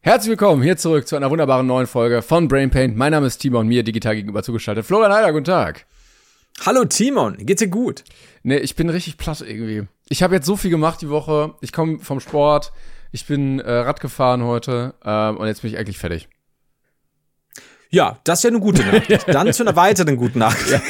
Herzlich willkommen hier zurück zu einer wunderbaren neuen Folge von Brain Paint. Mein Name ist Timon, mir digital gegenüber zugeschaltet. Florian Heider, guten Tag. Hallo Timon, geht's dir gut? Nee, ich bin richtig platt irgendwie. Ich habe jetzt so viel gemacht die Woche. Ich komme vom Sport, ich bin Rad gefahren heute und jetzt bin ich eigentlich fertig. Ja, das ist ja eine gute Nachricht. Dann zu einer weiteren guten Nachricht.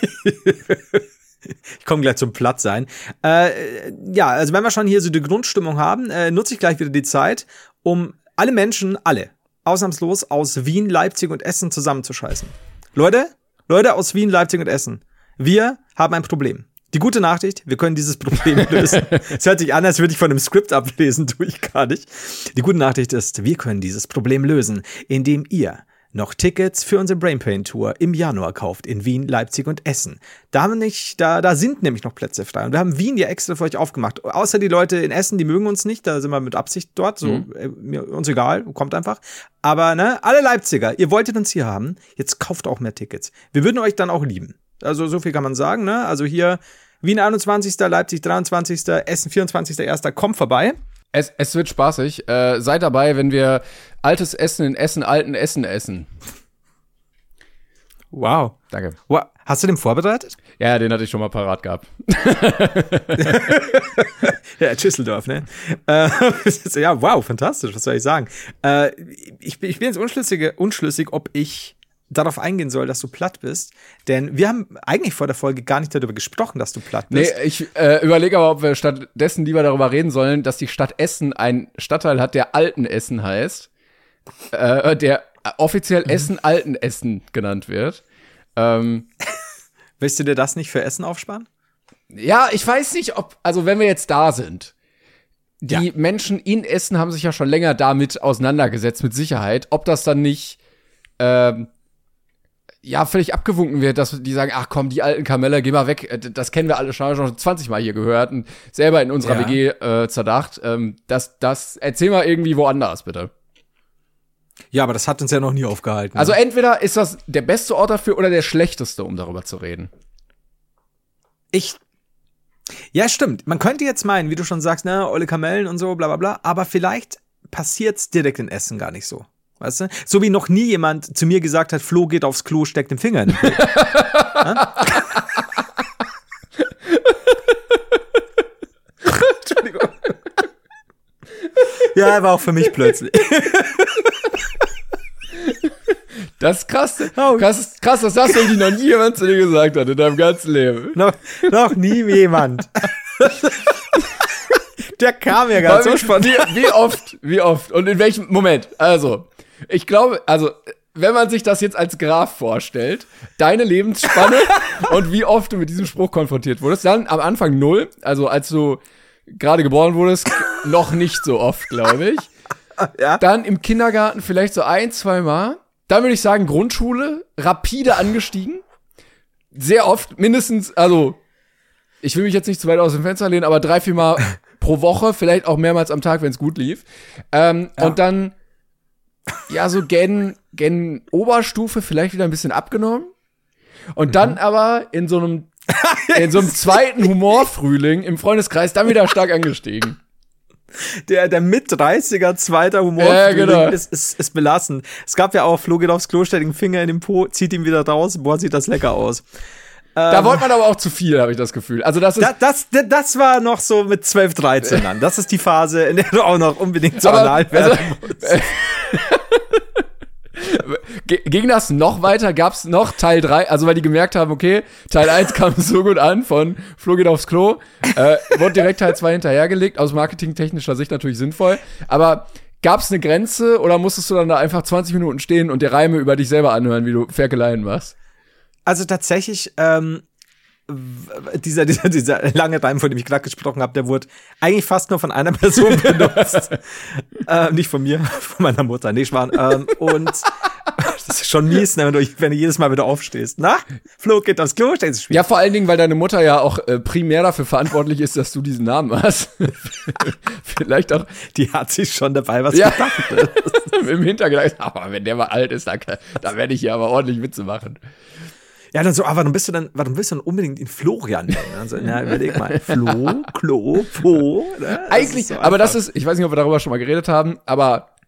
Ich komme gleich zum Plattsein. Ja, also wenn wir schon hier so die Grundstimmung haben, nutze ich gleich wieder die Zeit, um alle Menschen, ausnahmslos aus Wien, Leipzig und Essen zusammenzuscheißen. Leute aus Wien, Leipzig und Essen, wir haben ein Problem. Die gute Nachricht, wir können dieses Problem lösen. Es hört sich an, als würde ich von einem Skript ablesen, tue ich gar nicht. Die gute Nachricht ist, wir können dieses Problem lösen, indem ihr noch Tickets für unsere Brain Paint Tour im Januar kauft in Wien, Leipzig und Essen. Da sind nämlich noch Plätze frei. Und wir haben Wien ja extra für euch aufgemacht. Außer die Leute in Essen, die mögen uns nicht, da sind wir mit Absicht dort. Uns egal, kommt einfach. Aber alle Leipziger, ihr wolltet uns hier haben, jetzt kauft auch mehr Tickets. Wir würden euch dann auch lieben. Also so viel kann man sagen, ne? Also hier Wien 21., Leipzig 23., Essen 24.01. Kommt vorbei. Es wird spaßig. Seid dabei, wenn wir altes Essen in Essen, alten Essen essen. Wow. Danke. Wow. Hast du den vorbereitet? Ja, den hatte ich schon mal parat gehabt. Ja, Düsseldorf, ne? Ja, wow, fantastisch, was soll ich sagen? Ich bin jetzt unschlüssig, ob ich darauf eingehen soll, dass du platt bist. Denn wir haben eigentlich vor der Folge gar nicht darüber gesprochen, dass du platt bist. Nee, ich überlege aber, ob wir stattdessen lieber darüber reden sollen, dass die Stadt Essen einen Stadtteil hat, der Altenessen heißt. Der offiziell Essen-Altenessen genannt wird. Willst du dir das nicht für Essen aufsparen? Ja, ich weiß nicht, also wenn wir jetzt da sind, die Menschen in Essen haben sich ja schon länger damit auseinandergesetzt, mit Sicherheit, ob das dann nicht völlig abgewunken wird, dass die sagen, ach komm, die alten Kamelle, geh mal weg, das kennen wir alle schon 20 Mal hier gehört und selber in unserer WG zerdacht. Das erzähl mal irgendwie woanders, bitte. Ja, aber das hat uns ja noch nie aufgehalten. Also entweder ist das der beste Ort dafür oder der schlechteste, um darüber zu reden. Ja, stimmt. Man könnte jetzt meinen, wie du schon sagst, olle Kamellen und so, bla bla bla, aber vielleicht passiert's direkt in Essen gar nicht so. Weißt du? So wie noch nie jemand zu mir gesagt hat, Flo geht aufs Klo, steckt den Finger in den Klo. Entschuldigung. Ja, war auch für mich plötzlich. Das ist krass. Krass, dass das irgendwie noch nie jemand zu dir gesagt hat in deinem ganzen Leben. Noch nie jemand. Der kam ja ganz so spontan. Wie oft und in welchem Moment? Also, ich glaube, wenn man sich das jetzt als Graph vorstellt, deine Lebensspanne und wie oft du mit diesem Spruch konfrontiert wurdest, dann am Anfang 0, also als du gerade geboren wurdest, noch nicht so oft, glaube ich. Ja. Dann im Kindergarten vielleicht so 1-2 Mal. Dann würde ich sagen, Grundschule, rapide angestiegen. Sehr oft, mindestens, also, ich will mich jetzt nicht zu weit aus dem Fenster lehnen, aber 3-4 Mal pro Woche, vielleicht auch mehrmals am Tag, wenn es gut lief. Und dann, so gen Oberstufe vielleicht wieder ein bisschen abgenommen. Und dann aber in so einem zweiten Humorfrühling im Freundeskreis dann wieder stark angestiegen. Der Mit-30er zweiter Humorfrühling genau. ist belastend. Es gab ja auch, Flo geht aufs Klo, stellt den Finger in den Po, zieht ihn wieder raus, boah, sieht das lecker aus. Da wollte man aber auch zu viel, habe ich das Gefühl. Also das war noch so mit 12, 13 dann. Das ist die Phase, in der du auch noch unbedingt so anal werden musst. Ging das noch weiter? Gab's noch Teil 3? Also weil die gemerkt haben, okay, Teil 1 kam so gut an von Flo geht aufs Klo, wurde direkt Teil 2 hinterhergelegt, aus marketingtechnischer Sicht natürlich sinnvoll, aber gab's eine Grenze oder musstest du dann da einfach 20 Minuten stehen und dir Reime über dich selber anhören, wie du Ferkeleien machst? Also tatsächlich, dieser lange Reim, von dem ich gerade gesprochen habe, der wurde eigentlich fast nur von einer Person benutzt. Nicht von mir, von meiner Mutter. Nee, Schwan. Und das ist schon mies, wenn du jedes Mal wieder aufstehst. Na, Flo geht aufs Klo, stellst du Spiel. Ja, vor allen Dingen, weil deine Mutter ja auch primär dafür verantwortlich ist, dass du diesen Namen hast. Vielleicht auch. Die hat sich schon dabei was gedacht. Im Hintergedanken, aber wenn der mal alt ist, dann werde ich hier aber ordentlich Witze machen. Ja, dann so, warum willst du dann unbedingt ihn Florian nennen? Also, überleg mal. Flo, Klo, Po. Ne? Eigentlich, so aber das ist, ich weiß nicht, ob wir darüber schon mal geredet haben, aber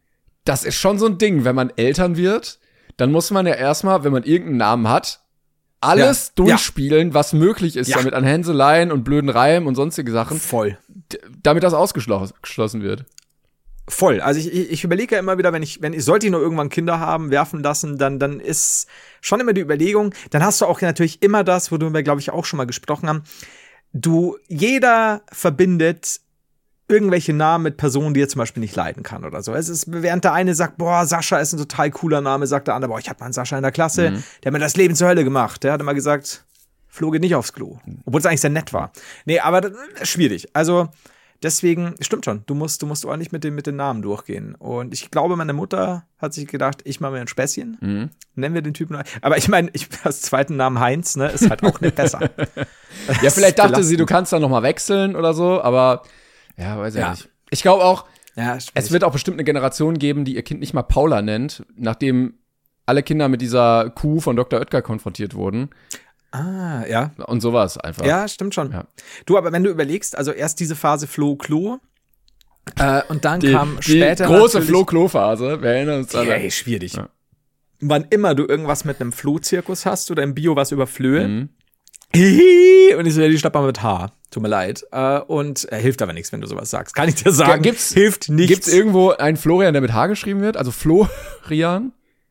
das ist schon so ein Ding, wenn man Eltern wird, dann muss man ja erstmal, wenn man irgendeinen Namen hat, alles durchspielen, was möglich ist, damit an Hänseleien und blöden Reimen und sonstige Sachen. Voll. Damit das ausgeschlossen wird. Voll. Also ich überlege ja immer wieder, sollte ich noch irgendwann Kinder haben, werfen lassen, dann ist schon immer die Überlegung, dann hast du auch natürlich immer das, worüber wir, glaube ich, auch schon mal gesprochen haben. Jeder verbindet irgendwelche Namen mit Personen, die er zum Beispiel nicht leiden kann oder so. Es ist, während der eine sagt, boah, Sascha ist ein total cooler Name, sagt der andere, boah, ich hab mal einen Sascha in der Klasse, der hat mir das Leben zur Hölle gemacht. Der hat immer gesagt, Flo geht nicht aufs Klo. Obwohl es eigentlich sehr nett war. Nee, aber das ist schwierig. Also, deswegen, stimmt schon, du musst ordentlich mit den Namen durchgehen. Und ich glaube, meine Mutter hat sich gedacht, ich mache mir ein Späßchen. Nennen wir den Typen. Aber ich meine, als zweiten Namen Heinz, ne, ist halt auch nicht besser. Ja, vielleicht dachte sie, du kannst dann noch mal wechseln oder so, aber ja, weiß ich nicht. Ich glaube auch, es wird auch bestimmt eine Generation geben, die ihr Kind nicht mal Paula nennt, nachdem alle Kinder mit dieser Kuh von Dr. Oetker konfrontiert wurden. Ah, ja. Und sowas einfach. Ja, stimmt schon. Ja. Du, aber wenn du überlegst, also erst diese Phase Flo-Klo und dann kam später die große Flo-Klo-Phase, wir erinnern uns alle. Ey, schwierig. Ja. Wann immer du irgendwas mit einem Flo-Zirkus hast oder im Bio was über Flöhe, und ich so, ja, die schnappt man mit H. Tut mir leid. Und hilft aber nichts, wenn du sowas sagst. Kann ich dir sagen. Hilft nichts. Gibt's irgendwo einen Florian, der mit H geschrieben wird? Also Florian?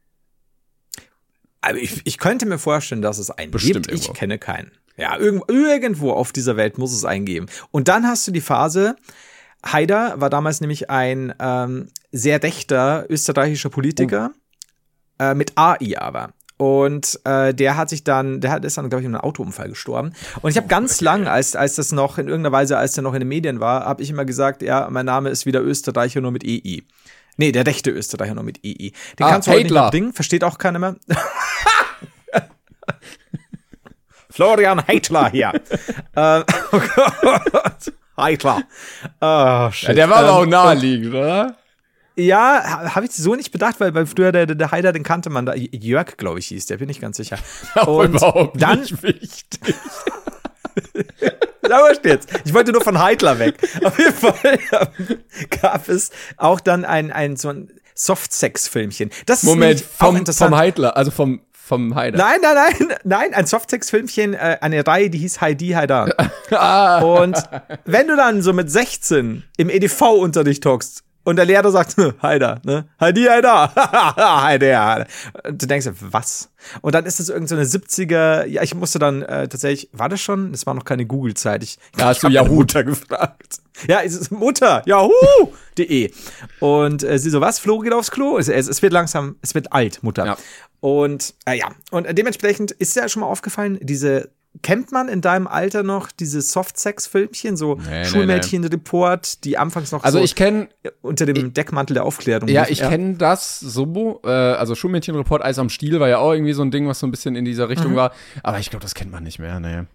Aber ich könnte mir vorstellen, dass es einen bestimmt gibt. Ich kenne keinen. Ja, irgendwo auf dieser Welt muss es einen geben. Und dann hast du die Phase, Haider war damals nämlich ein sehr rechter österreichischer Politiker, mit AI aber. Und der ist dann, glaube ich, in einem Autounfall gestorben. Und ich habe ganz lang, als das noch in irgendeiner Weise, als der noch in den Medien war, habe ich immer gesagt, ja, mein Name ist wieder Österreicher, nur mit EI. Nee, der rechte Österreicher nur mit EI. Den kannst du heute nicht mehr bringen, versteht auch keiner mehr. Florian Heitler hier. Oh Gott. Heitler. Oh, shit. Ja, der war aber auch naheliegend, oder? Ja, habe ich so nicht bedacht, weil früher der Haider, den kannte man da. Jörg, glaube ich, hieß der, bin ich ganz sicher. Und überhaupt dann, nicht wichtig. Jetzt. Ich wollte nur von Heitler weg. Auf jeden Fall gab es auch dann so ein Softsex-Filmchen. Moment, vom Heitler, also vom Haider. Nein, ein Softsex-Filmchen, eine Reihe, die hieß Heidi Haidar. Und wenn du dann so mit 16 im EDV-Unterricht hockst, und der Lehrer sagt, Haider, ne? Heidi Haidar. Haider. Und du denkst, was? Und dann ist es irgend so eine 70er, ja, ich musste dann tatsächlich, war das schon? Das war noch keine Google-Zeit. Hast du Yahoo gefragt. Ja, es ist Mutter, Yahoo.de. Und sie so, was? Flo geht aufs Klo? Es wird langsam, es wird alt, Mutter. Ja. Und und dementsprechend ist dir schon mal aufgefallen, kennt man in deinem Alter noch diese Soft-Sex-Filmchen, so Schulmädchen-Report, die anfangs noch also so ich kenn, unter dem Deckmantel der Aufklärung. Ja, ich kenne das so, also Schulmädchen-Report, Eis am Stiel war ja auch irgendwie so ein Ding, was so ein bisschen in dieser Richtung war, aber ich glaube, das kennt man nicht mehr, ne.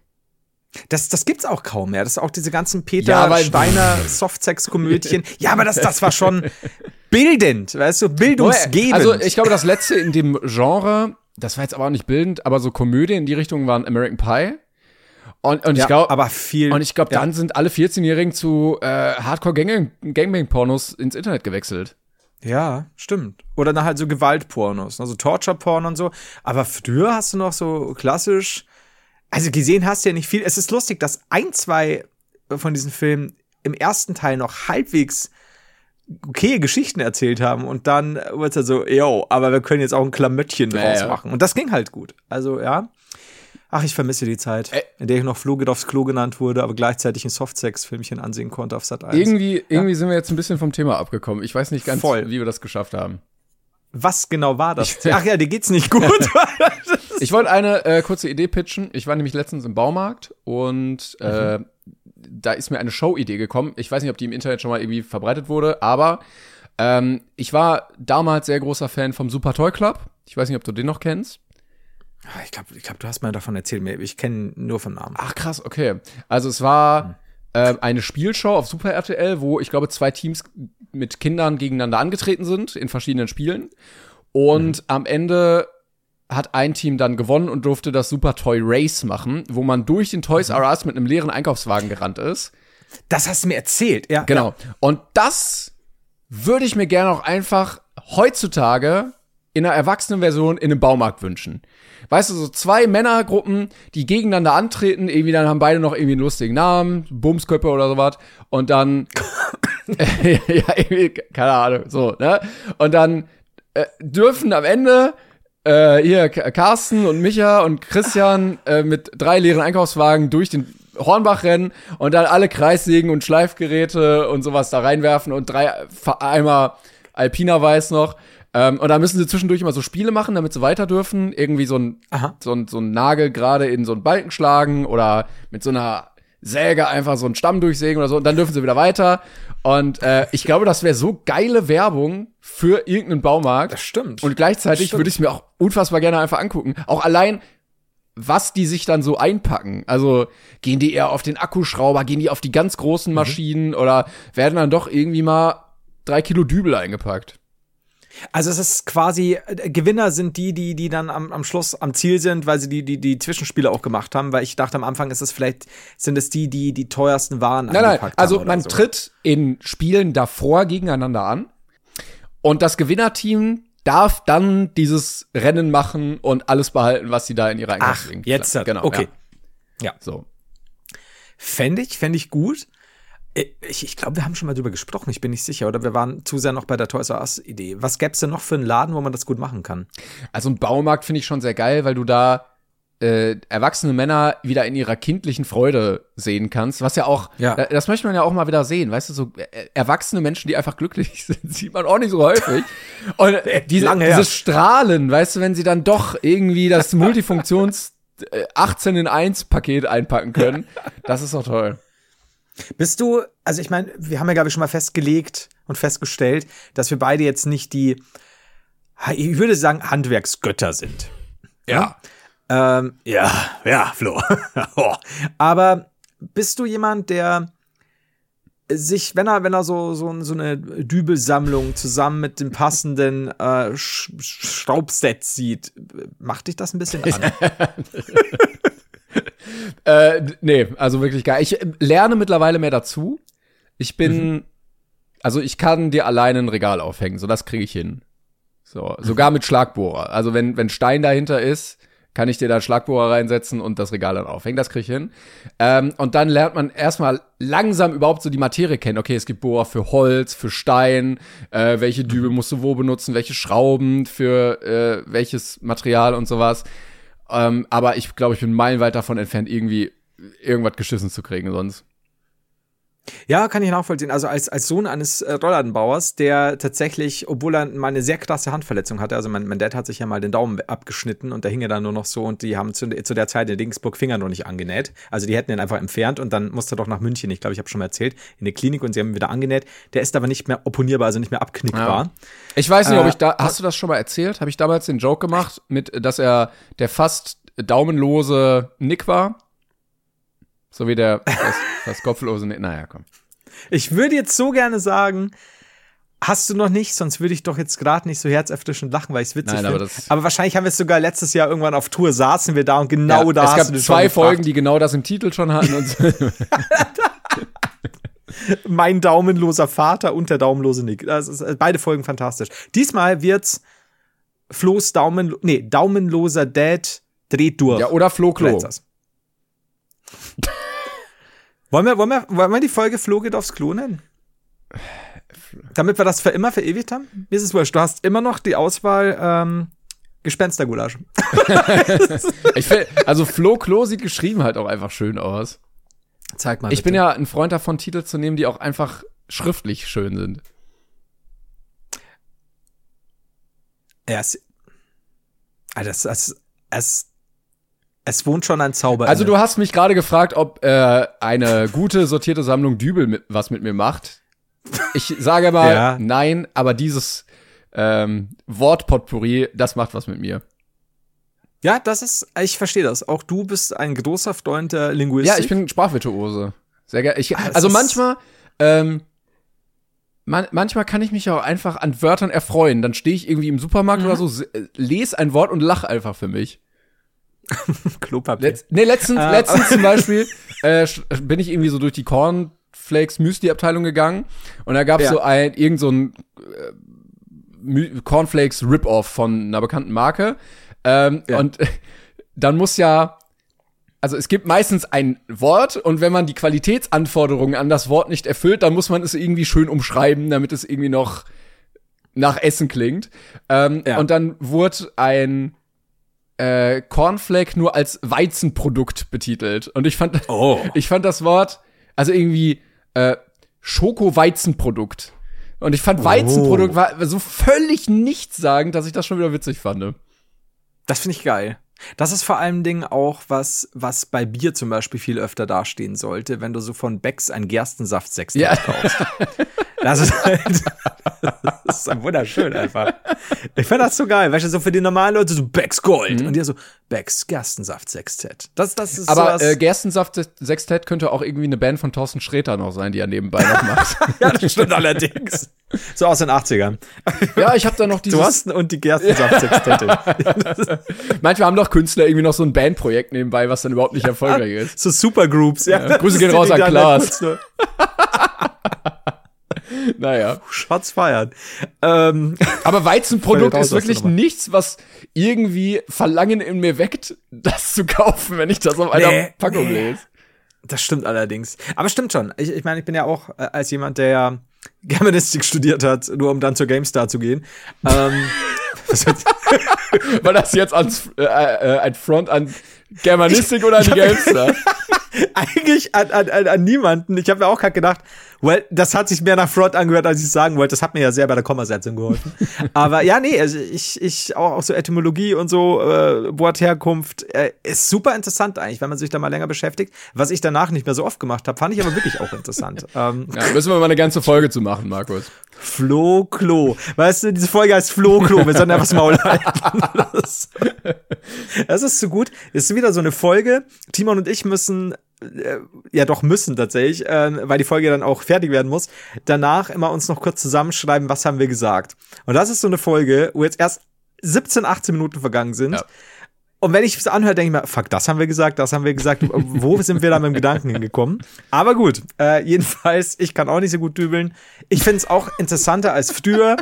Das gibt's auch kaum mehr. Das ist auch diese ganzen Peter Steiner Softsex-Komödien. Ja, aber das war schon bildend, weißt du, bildungsgebend. Also ich glaube, das letzte in dem Genre, das war jetzt aber auch nicht bildend, aber so Komödien in die Richtung waren American Pie. Und ich glaube, dann sind alle 14-Jährigen zu Hardcore-Gangbang-Pornos ins Internet gewechselt. Ja, stimmt. Oder dann halt so Gewaltpornos, also Torture-Porn und so. Aber früher hast du noch so klassisch, also gesehen hast du ja nicht viel. Es ist lustig, dass 2 von diesen Filmen im ersten Teil noch halbwegs okay Geschichten erzählt haben und dann wird es halt so, aber wir können jetzt auch ein Klamöttchen draus machen. Und das ging halt gut. Also, ja. Ach, ich vermisse die Zeit, in der ich noch Flo geht aufs Klo genannt wurde, aber gleichzeitig ein Softsex-Filmchen ansehen konnte auf Sat 1. Irgendwie sind wir jetzt ein bisschen vom Thema abgekommen. Ich weiß nicht ganz, wie wir das geschafft haben. Was genau war das? Ach ja, dir geht's nicht gut. Ich wollte eine kurze Idee pitchen. Ich war nämlich letztens im Baumarkt und da ist mir eine Show-Idee gekommen. Ich weiß nicht, ob die im Internet schon mal irgendwie verbreitet wurde, aber ich war damals sehr großer Fan vom Super Toy Club. Ich weiß nicht, ob du den noch kennst. Ich glaube, du hast mal davon erzählt. Ich kenne nur von Namen. Ach krass, okay. Also es war eine Spielshow auf Super RTL, wo ich glaube 2 Teams mit Kindern gegeneinander angetreten sind in verschiedenen Spielen. Und am Ende hat ein Team dann gewonnen und durfte das Super Toy Race machen, wo man durch den Toys R Us mit einem leeren Einkaufswagen gerannt ist. Das hast du mir erzählt, ja. Genau. Und das würde ich mir gerne auch einfach heutzutage in einer Erwachsenenversion in einem Baumarkt wünschen. Weißt du, so 2 Männergruppen, die gegeneinander antreten, irgendwie dann haben beide noch irgendwie einen lustigen Namen, Bumsköppe oder sowas, und dann, ja, irgendwie, keine Ahnung, so, ne? Und dann dürfen am Ende hier Carsten und Micha und Christian mit 3 leeren Einkaufswagen durch den Hornbach rennen und dann alle Kreissägen und Schleifgeräte und sowas da reinwerfen und 3 Eimer Alpina Weiß noch. Und dann müssen sie zwischendurch immer so Spiele machen, damit sie weiter dürfen. Irgendwie so ein Nagel gerade in so einen Balken schlagen oder mit so einer Säge einfach so einen Stamm durchsägen oder so. Und dann dürfen sie wieder weiter. Und ich glaube, das wäre so geile Werbung für irgendeinen Baumarkt. Das stimmt. Und gleichzeitig würde ich es mir auch unfassbar gerne einfach angucken. Auch allein, was die sich dann so einpacken. Also gehen die eher auf den Akkuschrauber, gehen die auf die ganz großen Maschinen oder werden dann doch irgendwie mal 3 Kilo Dübel eingepackt? Also es ist quasi, Gewinner sind die dann am Schluss am Ziel sind, weil sie die Zwischenspiele auch gemacht haben, weil ich dachte am Anfang sind es die teuersten Waren angepackt haben. Also man tritt in Spielen davor gegeneinander an und das Gewinnerteam darf dann dieses Rennen machen und alles behalten, was sie da in ihrer Einkaufswagen. Jetzt, genau. Okay. Ja. So. Fände ich gut. Ich glaube, wir haben schon mal drüber gesprochen, ich bin nicht sicher. Oder wir waren zu sehr noch bei der Toys R Us-Idee. Was gäbe es denn noch für einen Laden, wo man das gut machen kann? Also ein Baumarkt finde ich schon sehr geil, weil du da erwachsene Männer wieder in ihrer kindlichen Freude sehen kannst. Was ja auch, das möchte man ja auch mal wieder sehen. Weißt du, so erwachsene Menschen, die einfach glücklich sind, sieht man auch nicht so häufig. Und dieses Strahlen, weißt du, wenn sie dann doch irgendwie das Multifunktions 18 in 1 Paket einpacken können, das ist doch toll. Bist du, also ich meine, wir haben ja, glaube ich, schon mal festgelegt und festgestellt, dass wir beide jetzt nicht ich würde sagen, Handwerksgötter sind. Ja. Flo. Aber bist du jemand, der sich, wenn er so eine Dübelsammlung zusammen mit dem passenden Schraubset sieht, macht dich das ein bisschen an? Nee, also wirklich geil. Ich lerne mittlerweile mehr dazu. Ich kann dir alleine ein Regal aufhängen, so das kriege ich hin. So, sogar mit Schlagbohrer. Also wenn Stein dahinter ist, kann ich dir da einen Schlagbohrer reinsetzen und das Regal dann aufhängen, das kriege ich hin. Und dann lernt man erstmal langsam überhaupt so die Materie kennen. Okay, es gibt Bohrer für Holz, für Stein, welche Dübel musst du wo benutzen, welche Schrauben für welches Material und sowas. Aber ich glaube, ich bin meilenweit davon entfernt, irgendwie irgendwas geschissen zu kriegen sonst. Ja, kann ich nachvollziehen. Also als Sohn eines Rollladenbauers, der tatsächlich, obwohl er mal eine sehr krasse Handverletzung hatte, also mein Dad hat sich ja mal den Daumen abgeschnitten und da hing er dann nur noch so und die haben zu der Zeit in Regensburg Finger noch nicht angenäht. Also die hätten ihn einfach entfernt und dann musste er doch nach München, ich glaube, ich habe schon mal erzählt, in eine Klinik und sie haben ihn wieder angenäht. Der ist aber nicht mehr opponierbar, also nicht mehr abknickbar. Ja. Ich weiß nicht, hast du das schon mal erzählt? Habe ich damals den Joke gemacht, dass er der fast daumenlose Nick war? So wie der das kopflose Nick. Naja, komm. Ich würde jetzt so gerne sagen, hast du noch nicht, sonst würde ich doch jetzt gerade nicht so herzerfrischend lachen, weil ich es witzig finde. Aber wahrscheinlich haben wir es sogar letztes Jahr irgendwann auf Tour, saßen wir da und genau da hast du das schon Es gab 2 Folgen, die genau das im Titel schon hatten. Und so. Mein daumenloser Vater und der daumenlose Nick. Das ist beide Folgen fantastisch. Diesmal wird's Flo's daumenloser Dad dreht durch. Ja, oder Flo Klo. Wollen wir die Folge Flo geht aufs Klo nennen? Damit wir das für immer verewigt haben? Mir ist es wurscht. Du hast immer noch die Auswahl Gespenstergulasch. Also Flo Klo sieht geschrieben halt auch einfach schön aus. Zeig mal. Ich bin ja ein Freund davon, Titel zu nehmen, die auch einfach schriftlich schön sind. Ja, es wohnt schon ein Zauber. Also du hast mich gerade gefragt, ob eine gute sortierte Sammlung Dübel was mit mir macht. Ich sage mal nein, aber dieses Wortpotpourri, das macht was mit mir. Ja, ich verstehe das. Auch du bist ein großer Freund der Linguistik. Ja, ich bin Sprachvirtuose. Sehr gerne. Also manchmal kann ich mich auch einfach an Wörtern erfreuen. Dann stehe ich irgendwie im Supermarkt oder so, lese ein Wort und lache einfach für mich. Klopapier. Letztens zum Beispiel bin ich irgendwie so durch die Cornflakes Müsli-Abteilung gegangen und da gab es irgend so ein Cornflakes Rip-Off von einer bekannten Marke. Und dann muss also es gibt meistens ein Wort und wenn man die Qualitätsanforderungen an das Wort nicht erfüllt, dann muss man es irgendwie schön umschreiben, damit es irgendwie noch nach Essen klingt. Und dann wurde ein Cornflake nur als Weizenprodukt betitelt. Und ich fand das Wort, also irgendwie Schoko-Weizenprodukt. Und ich fand Weizenprodukt war so völlig nichtssagend, dass ich das schon wieder witzig fand. Das finde ich geil. Das ist vor allen Dingen auch was bei Bier zum Beispiel viel öfter dastehen sollte, wenn du so von Becks ein Gerstensaft-Sextett kaufst. Das ist wunderschön einfach. Ich finde das so geil, weißt du, so für die normalen Leute so Becks Gold und die so Becks Gerstensaft-Sextett. Das ist aber Gerstensaft-Sextett könnte auch irgendwie eine Band von Thorsten Sträter noch sein, die er nebenbei noch macht. Ja, das stimmt allerdings. So aus den 80ern. Ja, ich habe da noch dieses Thorsten und die Gerstensaft-Sextette. Manchmal haben doch Künstler irgendwie noch so ein Bandprojekt nebenbei, was dann überhaupt nicht erfolgreich ist. So Supergroups, ja. Grüße gehen raus an Klaas. Naja. Shots feiern. Aber Weizenprodukt ist wirklich nichts, was irgendwie Verlangen in mir weckt, das zu kaufen, wenn ich das auf einer Packung lese. Das stimmt allerdings. Aber stimmt schon. Ich meine, ich bin ja auch als jemand, der ja Germanistik studiert hat, nur um dann zur GameStar zu gehen. War das jetzt ein Front an Germanistik oder an die GameStar? Eigentlich an niemanden. Ich habe mir auch gerade gedacht, das hat sich mehr nach Front angehört, als ich sagen wollte. Das hat mir ja sehr bei der Kommasetzung geholfen. Aber ja, nee, also ich auch so Etymologie und so, Wortherkunft, ist super interessant eigentlich, wenn man sich da mal länger beschäftigt. Was ich danach nicht mehr so oft gemacht habe, fand ich aber wirklich auch interessant. Ja, müssen wir mal eine ganze Folge zu machen, Markus. Flo-Klo. Weißt du, diese Folge heißt Flo-Klo. Wir sollen einfach das Maul halten. Das ist so gut. Es ist wieder so eine Folge. Timon und ich müssen tatsächlich, weil die Folge dann auch fertig werden muss, danach immer uns noch kurz zusammenschreiben, was haben wir gesagt. Und das ist so eine Folge, wo jetzt erst 17, 18 Minuten vergangen sind. Ja. Und wenn ich es anhöre, denke ich mir, fuck, das haben wir gesagt. Wo sind wir da mit dem Gedanken hingekommen? Aber gut, jedenfalls, ich kann auch nicht so gut dübeln. Ich finde es auch interessanter als früher.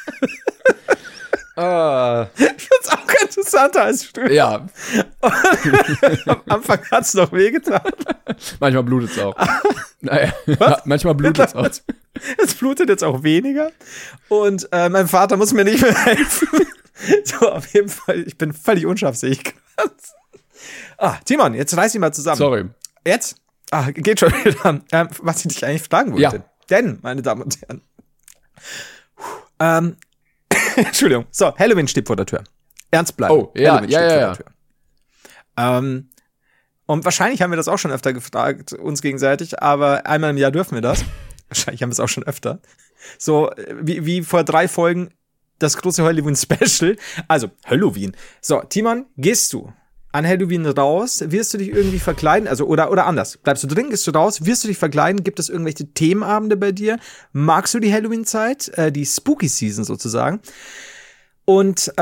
Ich find's auch interessanter als früher. Ja. Am Anfang hat's noch wehgetan. Manchmal blutet's auch. Naja, manchmal blutet's auch. Es blutet jetzt auch weniger. Und mein Vater muss mir nicht mehr helfen. So, auf jeden Fall, ich bin völlig unscharfsig. Timon, jetzt reiß dich mal zusammen. Sorry. Jetzt? Geht schon wieder. Was ich dich eigentlich fragen wollte. Ja. Denn, meine Damen und Herren, Entschuldigung. So, Halloween steht vor der Tür. Ernst bleiben. Oh, ja, Halloween steht vor der Tür. Und wahrscheinlich haben wir das auch schon öfter gefragt, uns gegenseitig, aber einmal im Jahr dürfen wir das. Wahrscheinlich haben wir es auch schon öfter. So, wie vor 3 Folgen das große Halloween-Special. Also, Halloween. So, Timon, gehst du an Halloween raus? Wirst du dich irgendwie verkleiden? Also, oder anders. Bleibst du drin? Gehst du raus? Wirst du dich verkleiden? Gibt es irgendwelche Themenabende bei dir? Magst du die Halloween-Zeit? Die Spooky-Season sozusagen? Und,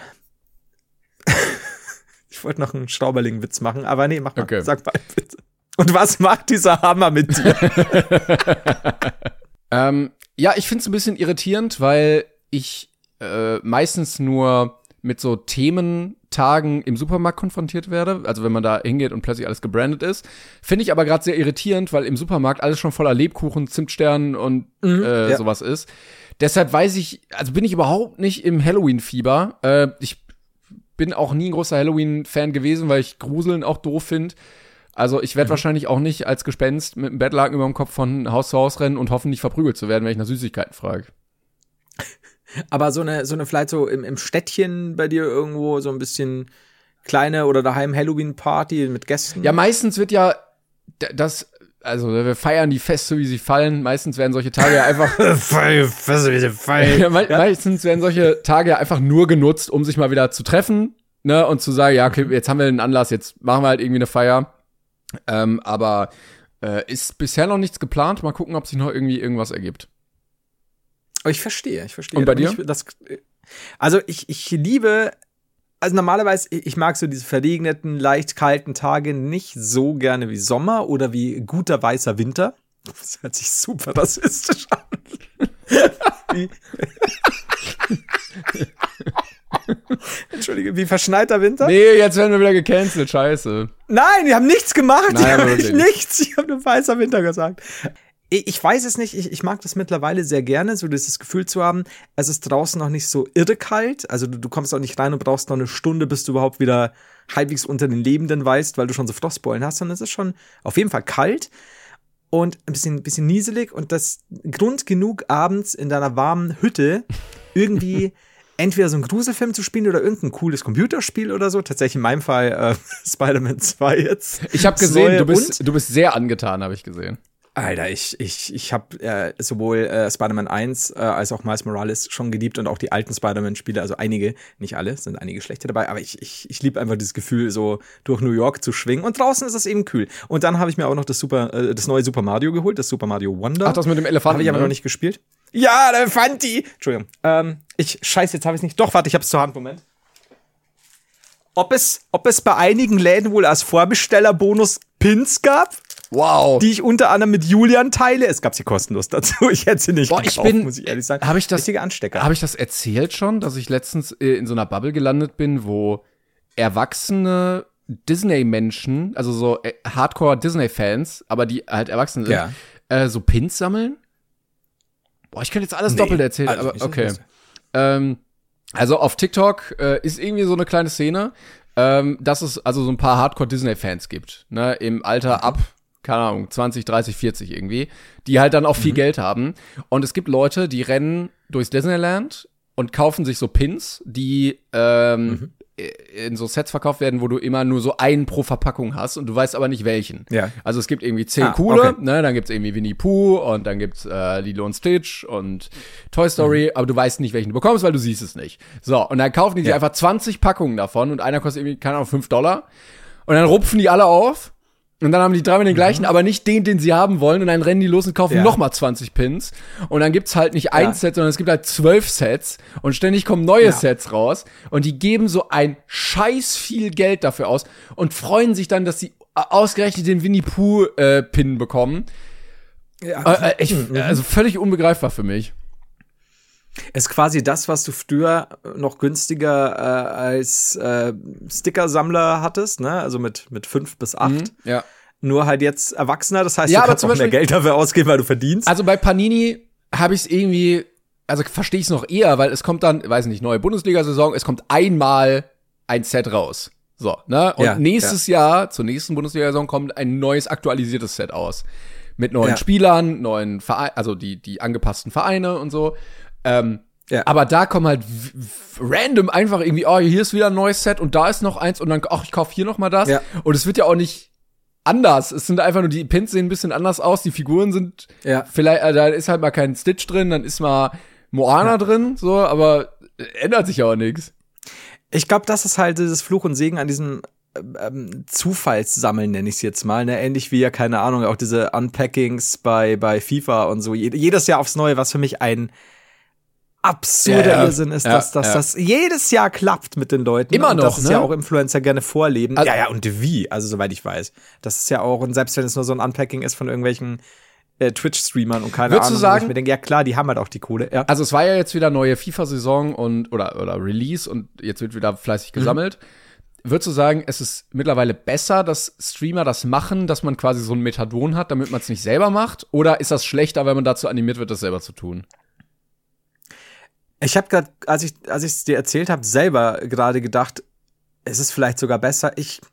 ich wollte noch einen Stauberling-Witz machen, aber nee, mach mal. Okay. Sag mal bitte. Und was macht dieser Hammer mit dir? Ja, ich find's ein bisschen irritierend, weil ich meistens nur mit so Thementagen im Supermarkt konfrontiert werde. Also wenn man da hingeht und plötzlich alles gebrandet ist. Finde ich aber gerade sehr irritierend, weil im Supermarkt alles schon voller Lebkuchen, Zimtsternen und sowas ist. Deshalb bin ich überhaupt nicht im Halloween-Fieber. Ich bin auch nie ein großer Halloween-Fan gewesen, weil ich Gruseln auch doof finde. Also ich werde wahrscheinlich auch nicht als Gespenst mit einem Bettlaken über dem Kopf von Haus zu Haus rennen und hoffen, nicht verprügelt zu werden, wenn ich nach Süßigkeiten frage. Aber so eine vielleicht so im Städtchen bei dir irgendwo so ein bisschen kleine oder daheim Halloween-Party mit Gästen? Ja, meistens wird ja also wir feiern die Feste, wie sie fallen. Meistens werden solche Tage ja einfach Feste, wie sie fallen. Ja, meistens werden solche Tage ja einfach nur genutzt, um sich mal wieder zu treffen, ne, und zu sagen, ja, okay, jetzt haben wir einen Anlass, jetzt machen wir halt irgendwie eine Feier. Aber ist bisher noch nichts geplant. Mal gucken, ob sich noch irgendwie irgendwas ergibt. Ich verstehe. Und bei dir? Ich liebe, also normalerweise, ich mag so diese verregneten, leicht kalten Tage nicht so gerne wie Sommer oder wie guter weißer Winter. Das hört sich super rassistisch an. Entschuldige, wie verschneiter Winter? Nee, jetzt werden wir wieder gecancelt, scheiße. Nein, wir haben nichts gemacht. Nein, wirklich nichts. Ich habe nur weißer Winter gesagt. Ich weiß es nicht, ich mag das mittlerweile sehr gerne, so dieses Gefühl zu haben, es ist draußen noch nicht so irre kalt, also du kommst auch nicht rein und brauchst noch eine Stunde, bis du überhaupt wieder halbwegs unter den Lebenden weißt, weil du schon so Frostbeulen hast, sondern es ist schon auf jeden Fall kalt und ein bisschen nieselig und das Grund genug, abends in deiner warmen Hütte irgendwie entweder so einen Gruselfilm zu spielen oder irgendein cooles Computerspiel oder so. Tatsächlich in meinem Fall Spider-Man 2 jetzt. Ich habe gesehen, du bist sehr angetan, habe ich gesehen. Alter, ich habe sowohl Spider-Man 1 als auch Miles Morales schon geliebt und auch die alten Spider-Man-Spiele, also einige, nicht alle, sind einige schlechte dabei, aber ich liebe einfach dieses Gefühl, so durch New York zu schwingen und draußen ist es eben kühl. Und dann habe ich mir auch noch das neue Super Mario geholt, das Super Mario Wonder. Ach, das mit dem Elefanten. Habe ich aber noch nicht gespielt. Ja, der Elefanti! Entschuldigung. Jetzt habe ich es nicht. Doch, warte, ich habe es zur Hand, Moment. Ob es bei einigen Läden wohl als Vorbestellerbonus Pins gab? Wow. Die ich unter anderem mit Julian teile. Es gab sie kostenlos dazu. Ich hätte sie nicht gekauft, muss ich ehrlich sagen. Richtige Anstecker. Habe ich das erzählt schon, dass ich letztens in so einer Bubble gelandet bin, wo erwachsene Disney-Menschen, also so Hardcore-Disney-Fans, aber die halt erwachsen sind, so Pins sammeln? Boah, ich könnte jetzt alles doppelt erzählen, aber okay. Also auf TikTok ist irgendwie so eine kleine Szene, dass es also so ein paar Hardcore-Disney-Fans gibt, ne, im Alter ab, keine Ahnung, 20, 30, 40 irgendwie, die halt dann auch viel Geld haben. Und es gibt Leute, die rennen durchs Disneyland und kaufen sich so Pins, die in so Sets verkauft werden, wo du immer nur so einen pro Verpackung hast und du weißt aber nicht welchen. Ja. Also es gibt irgendwie 10 coole, ne, dann gibt's irgendwie Winnie Pooh und dann gibt's Lilo und Stitch und Toy Story, aber du weißt nicht, welchen du bekommst, weil du siehst es nicht. So, und dann kaufen die sich einfach 20 Packungen davon und einer kostet irgendwie, keine Ahnung, $5 und dann rupfen die alle auf. Und dann haben die dreimal den gleichen, aber nicht den sie haben wollen. Und dann rennen die los und kaufen nochmal 20 Pins. Und dann gibt's halt nicht ein Set, sondern es gibt halt 12 Sets. Und ständig kommen neue Sets raus. Und die geben so ein scheiß viel Geld dafür aus. Und freuen sich dann, dass sie ausgerechnet den Winnie Pooh Pin bekommen. Ja. Also völlig unbegreifbar für mich. Ist quasi das, was du früher noch günstiger als Sticker-Sammler hattest, ne? Also mit 5 bis 8. Ja. Nur halt jetzt erwachsener, das heißt, du kannst auch mehr Geld dafür ausgeben, weil du verdienst. Also bei Panini habe ich es irgendwie, also verstehe ich es noch eher, weil es kommt dann, weiß nicht, neue Bundesliga-Saison, es kommt einmal ein Set raus. So, ne? Und nächstes Jahr, zur nächsten Bundesliga-Saison, kommt ein neues aktualisiertes Set aus. Mit neuen Spielern, neuen Vereinen, also die angepassten Vereine und so. Aber da kommen halt random einfach irgendwie, hier ist wieder ein neues Set und da ist noch eins und dann, ich kaufe hier noch mal das. Ja. Und es wird ja auch nicht anders. Es sind einfach nur, die Pins sehen ein bisschen anders aus, die Figuren sind vielleicht, da ist halt mal kein Stitch drin, dann ist mal Moana drin, so, aber ändert sich ja auch nichts. Ich glaube, das ist halt dieses Fluch und Segen an diesem Zufallssammeln, nenne ich es jetzt mal, ne? Ähnlich wie ja, keine Ahnung, auch diese Unpackings bei FIFA und so. Jedes Jahr aufs Neue, was für mich ein absurder Irrsinn ist, dass das jedes Jahr klappt mit den Leuten. Immer noch, dass es ja auch Influencer gerne vorleben. Also, und wie? Also, soweit ich weiß. Das ist ja auch, und selbst wenn es nur so ein Unpacking ist von irgendwelchen Twitch-Streamern und keine Ahnung, sagen, wo ich mir denke, ja klar, die haben halt auch die Kohle. Ja. Also, es war ja jetzt wieder neue FIFA-Saison oder Release und jetzt wird wieder fleißig gesammelt. Würdest du sagen, es ist mittlerweile besser, dass Streamer das machen, dass man quasi so ein Methadon hat, damit man es nicht selber macht? Oder ist das schlechter, wenn man dazu animiert wird, das selber zu tun? Ich habe gerade, als ich es dir erzählt habe, selber gerade gedacht, es ist vielleicht sogar besser.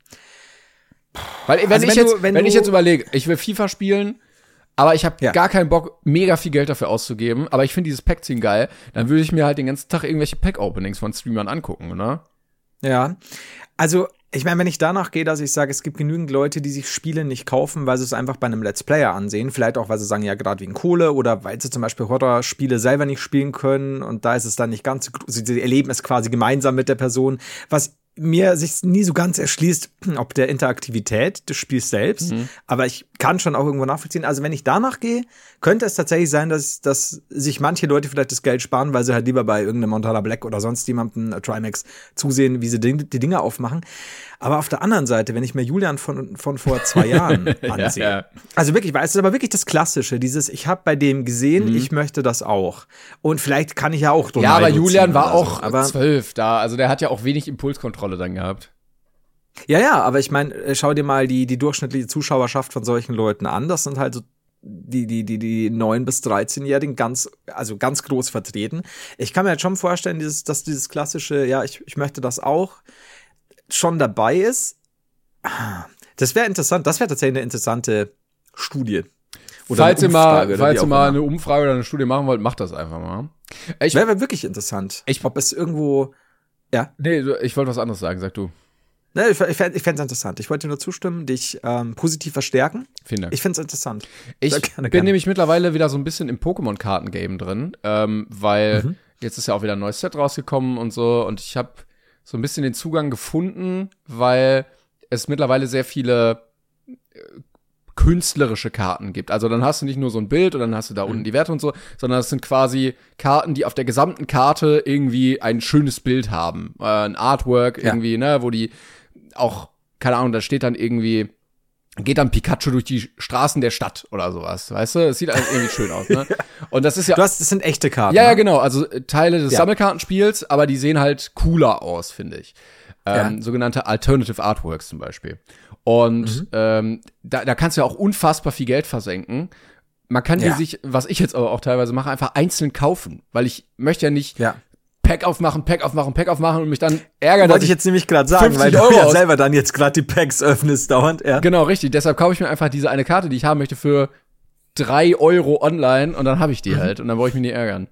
Weil wenn ich jetzt überlege, ich will FIFA spielen, aber ich habe gar keinen Bock, mega viel Geld dafür auszugeben, aber ich finde dieses Packziehen geil, dann würde ich mir halt den ganzen Tag irgendwelche Pack-Openings von Streamern angucken, ne? Ja, also ich meine, wenn ich danach gehe, dass ich sage, es gibt genügend Leute, die sich Spiele nicht kaufen, weil sie es einfach bei einem Let's Player ansehen. Vielleicht auch, weil sie sagen, ja, gerade wegen Kohle oder weil sie zum Beispiel Horrorspiele selber nicht spielen können und da ist es dann nicht ganz so, sie erleben es quasi gemeinsam mit der Person, was mir sich nie so ganz erschließt, ob der Interaktivität des Spiels selbst, aber ich kann schon auch irgendwo nachvollziehen. Also wenn ich danach gehe, könnte es tatsächlich sein, dass sich manche Leute vielleicht das Geld sparen, weil sie halt lieber bei irgendeinem Montana Black oder sonst jemandem Trimax zusehen, wie sie die Dinge aufmachen. Aber auf der anderen Seite, wenn ich mir Julian von vor 2 Jahren ansehe, Ja. also wirklich, weil es ist aber wirklich das Klassische, dieses, ich habe bei dem gesehen, ich möchte das auch. Und vielleicht kann ich ja auch Ja, aber Julian war oder auch so. Aber 12 da, also der hat ja auch wenig Impulskontrolle dann gehabt. ja, aber ich meine, schau dir mal die durchschnittliche Zuschauerschaft von solchen Leuten an. Das sind halt so die 9- bis 13-Jährigen ganz groß vertreten. Ich kann mir jetzt schon vorstellen, dass dieses klassische, ja, ich möchte das auch, schon dabei ist. Das wäre interessant. Das wäre tatsächlich eine interessante Studie. Oder Falls ihr mal immer. eine Umfrage oder eine Studie machen wollt, macht das einfach mal. Wäre wirklich interessant. Ob es irgendwo, ja. Nee, ich wollte was anderes sagen, sag du. Ne, ich fände es interessant. Ich wollte dir nur zustimmen, dich positiv verstärken. Vielen Dank. Ich finde es interessant. Ich bin nämlich mittlerweile wieder so ein bisschen im Pokémon-Karten-Game drin, weil jetzt ist ja auch wieder ein neues Set rausgekommen und so, und ich habe so ein bisschen den Zugang gefunden, weil es mittlerweile sehr viele künstlerische Karten gibt. Also dann hast du nicht nur so ein Bild und dann hast du da unten die Werte und so, sondern es sind quasi Karten, die auf der gesamten Karte irgendwie ein schönes Bild haben. Ein Artwork irgendwie, ne, wo die auch, keine Ahnung, da steht dann irgendwie, geht dann Pikachu durch die Straßen der Stadt oder sowas, weißt du? Es sieht halt irgendwie schön aus, ne? Und das ist ja. Das sind echte Karten. Ja, genau. Also Teile des Sammelkartenspiels, aber die sehen halt cooler aus, finde ich. Sogenannte Alternative Artworks zum Beispiel. Und da kannst du ja auch unfassbar viel Geld versenken. Man kann die sich, was ich jetzt aber auch teilweise mache, einfach einzeln kaufen, weil ich möchte ja nicht Pack aufmachen und mich dann ärgern. Wollte ich jetzt nämlich gerade sagen, weil du ja selber dann jetzt gerade die Packs öffnest dauernd. Ja. Genau, richtig. Deshalb kaufe ich mir einfach diese eine Karte, die ich haben möchte, für 3 Euro online, und dann habe ich die halt und dann brauche ich mich nicht ärgern.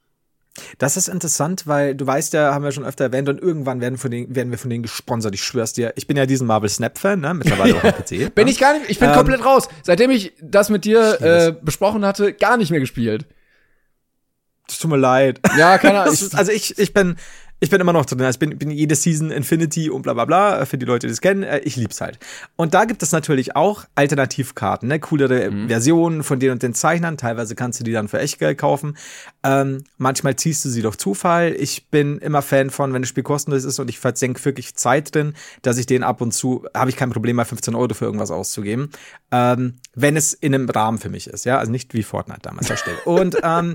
Das ist interessant, weil du weißt ja, haben wir schon öfter erwähnt, und irgendwann werden wir von denen gesponsert. Ich schwör's dir. Ich bin ja diesen Marvel Snap-Fan, ne? Mittlerweile auch am PC. Bin ich gar nicht, ich bin komplett raus. Seitdem ich das mit dir besprochen hatte, gar nicht mehr gespielt. Das tut mir leid. Ja, keine Ahnung. Also ich bin immer noch drin. Also ich bin jede Season Infinity und bla bla bla, für die Leute, die das kennen. Ich lieb's halt. Und da gibt es natürlich auch Alternativkarten, ne? Coolere Versionen von den und den Zeichnern. Teilweise kannst du die dann für echt Geld kaufen. Manchmal ziehst du sie durch Zufall. Ich bin immer Fan von, wenn das Spiel kostenlos ist und ich versenke wirklich Zeit drin, dass ich den ab und zu, habe ich kein Problem, mal 15 Euro für irgendwas auszugeben. Wenn es in einem Rahmen für mich ist, ja. Also nicht wie Fortnite damals erstellt. Und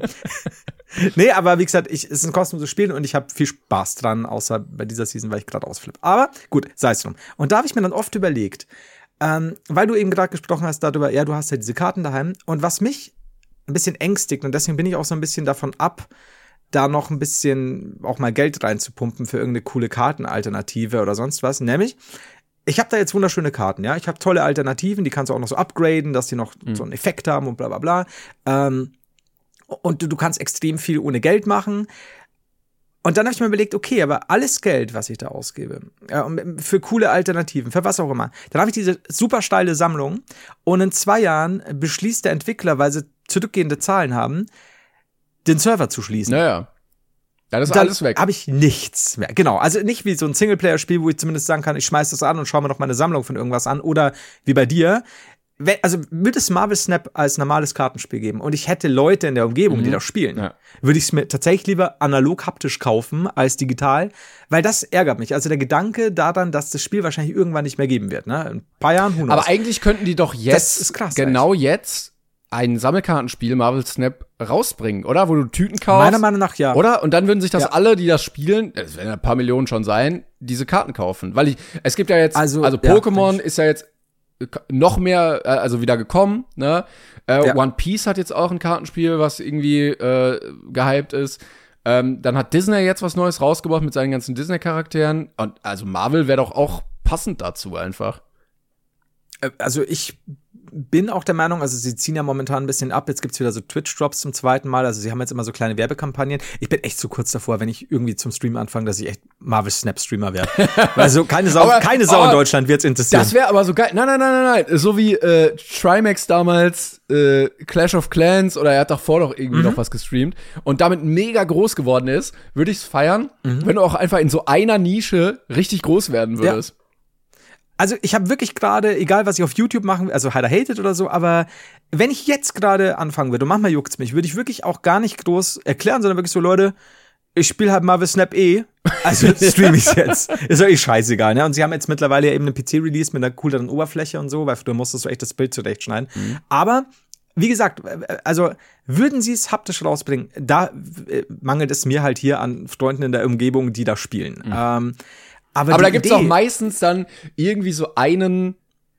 nee, aber wie gesagt, es ist ein kostenloses Spiel und ich habe viel Spaß dran, außer bei dieser Season, weil ich gerade ausflippe. Aber gut, sei es drum. Und da habe ich mir dann oft überlegt, weil du eben gerade gesprochen hast darüber, ja, du hast ja diese Karten daheim. Und was mich ein bisschen ängstigt, und deswegen bin ich auch so ein bisschen davon ab, da noch ein bisschen auch mal Geld reinzupumpen für irgendeine coole Kartenalternative oder sonst was. Nämlich, ich habe da jetzt wunderschöne Karten, ja. Ich habe tolle Alternativen, die kannst du auch noch so upgraden, dass die noch so einen Effekt haben und bla bla bla. Und du kannst extrem viel ohne Geld machen. Und dann habe ich mir überlegt, okay, aber alles Geld, was ich da ausgebe, für coole Alternativen, für was auch immer, dann habe ich diese super steile Sammlung, und in 2 Jahren beschließt der Entwickler, weil sie zurückgehende Zahlen haben, den Server zu schließen. Naja. Dann ist alles weg. Habe ich nichts mehr. Genau, also nicht wie so ein Singleplayer-Spiel, wo ich zumindest sagen kann, ich schmeiß das an und schaue mir noch meine Sammlung von irgendwas an. Oder wie bei dir, also würde es Marvel Snap als normales Kartenspiel geben und ich hätte Leute in der Umgebung, die das spielen, würde ich es mir tatsächlich lieber analog haptisch kaufen als digital, weil das ärgert mich. Also der Gedanke daran, dass das Spiel wahrscheinlich irgendwann nicht mehr geben wird, ne? In ein paar Jahren, 100. Aber eigentlich könnten die doch jetzt, das ist krass, genau eigentlich. Jetzt, ein Sammelkartenspiel Marvel Snap rausbringen, oder? Wo du Tüten kaufst. Meiner Meinung nach ja. Oder? Und dann würden sich das alle, die das spielen, es werden ein paar Millionen schon sein, diese Karten kaufen. Weil es gibt ja jetzt, also Pokémon ist ja jetzt noch mehr, also wieder gekommen, ne? One Piece hat jetzt auch ein Kartenspiel, was irgendwie gehypt ist. Dann hat Disney jetzt was Neues rausgebracht mit seinen ganzen Disney-Charakteren. Und also Marvel wäre doch auch passend dazu einfach. Also ich bin auch der Meinung, also sie ziehen ja momentan ein bisschen ab. Jetzt gibt's wieder so Twitch-Drops zum 2. Mal. Also sie haben jetzt immer so kleine Werbekampagnen. Ich bin echt so kurz davor, wenn ich irgendwie zum Stream anfange, dass ich echt Marvel Snap Streamer werde. Weil so keine Sau in Deutschland wird's interessieren. Das wäre aber so geil. Nein. So wie Trimax damals Clash of Clans oder er hat davor doch irgendwie noch was gestreamt und damit mega groß geworden ist, würde ich's feiern, wenn du auch einfach in so einer Nische richtig groß werden würdest. Ja. Also ich habe wirklich gerade, egal was ich auf YouTube machen, also Heider hated oder so, aber wenn ich jetzt gerade anfangen würde, und manchmal juckt's mich, würde ich wirklich auch gar nicht groß erklären, sondern wirklich so, Leute, ich spiele halt Marvel Snap also streame ich's jetzt. Ist wirklich scheißegal, ne? Und sie haben jetzt mittlerweile ja eben einen PC-Release mit einer cooleren Oberfläche und so, weil früher musstest du echt das Bild zurechtschneiden. Aber wie gesagt, also würden sie es haptisch rausbringen, da mangelt es mir halt hier an Freunden in der Umgebung, die da spielen. Aber da gibt's auch meistens dann irgendwie so einen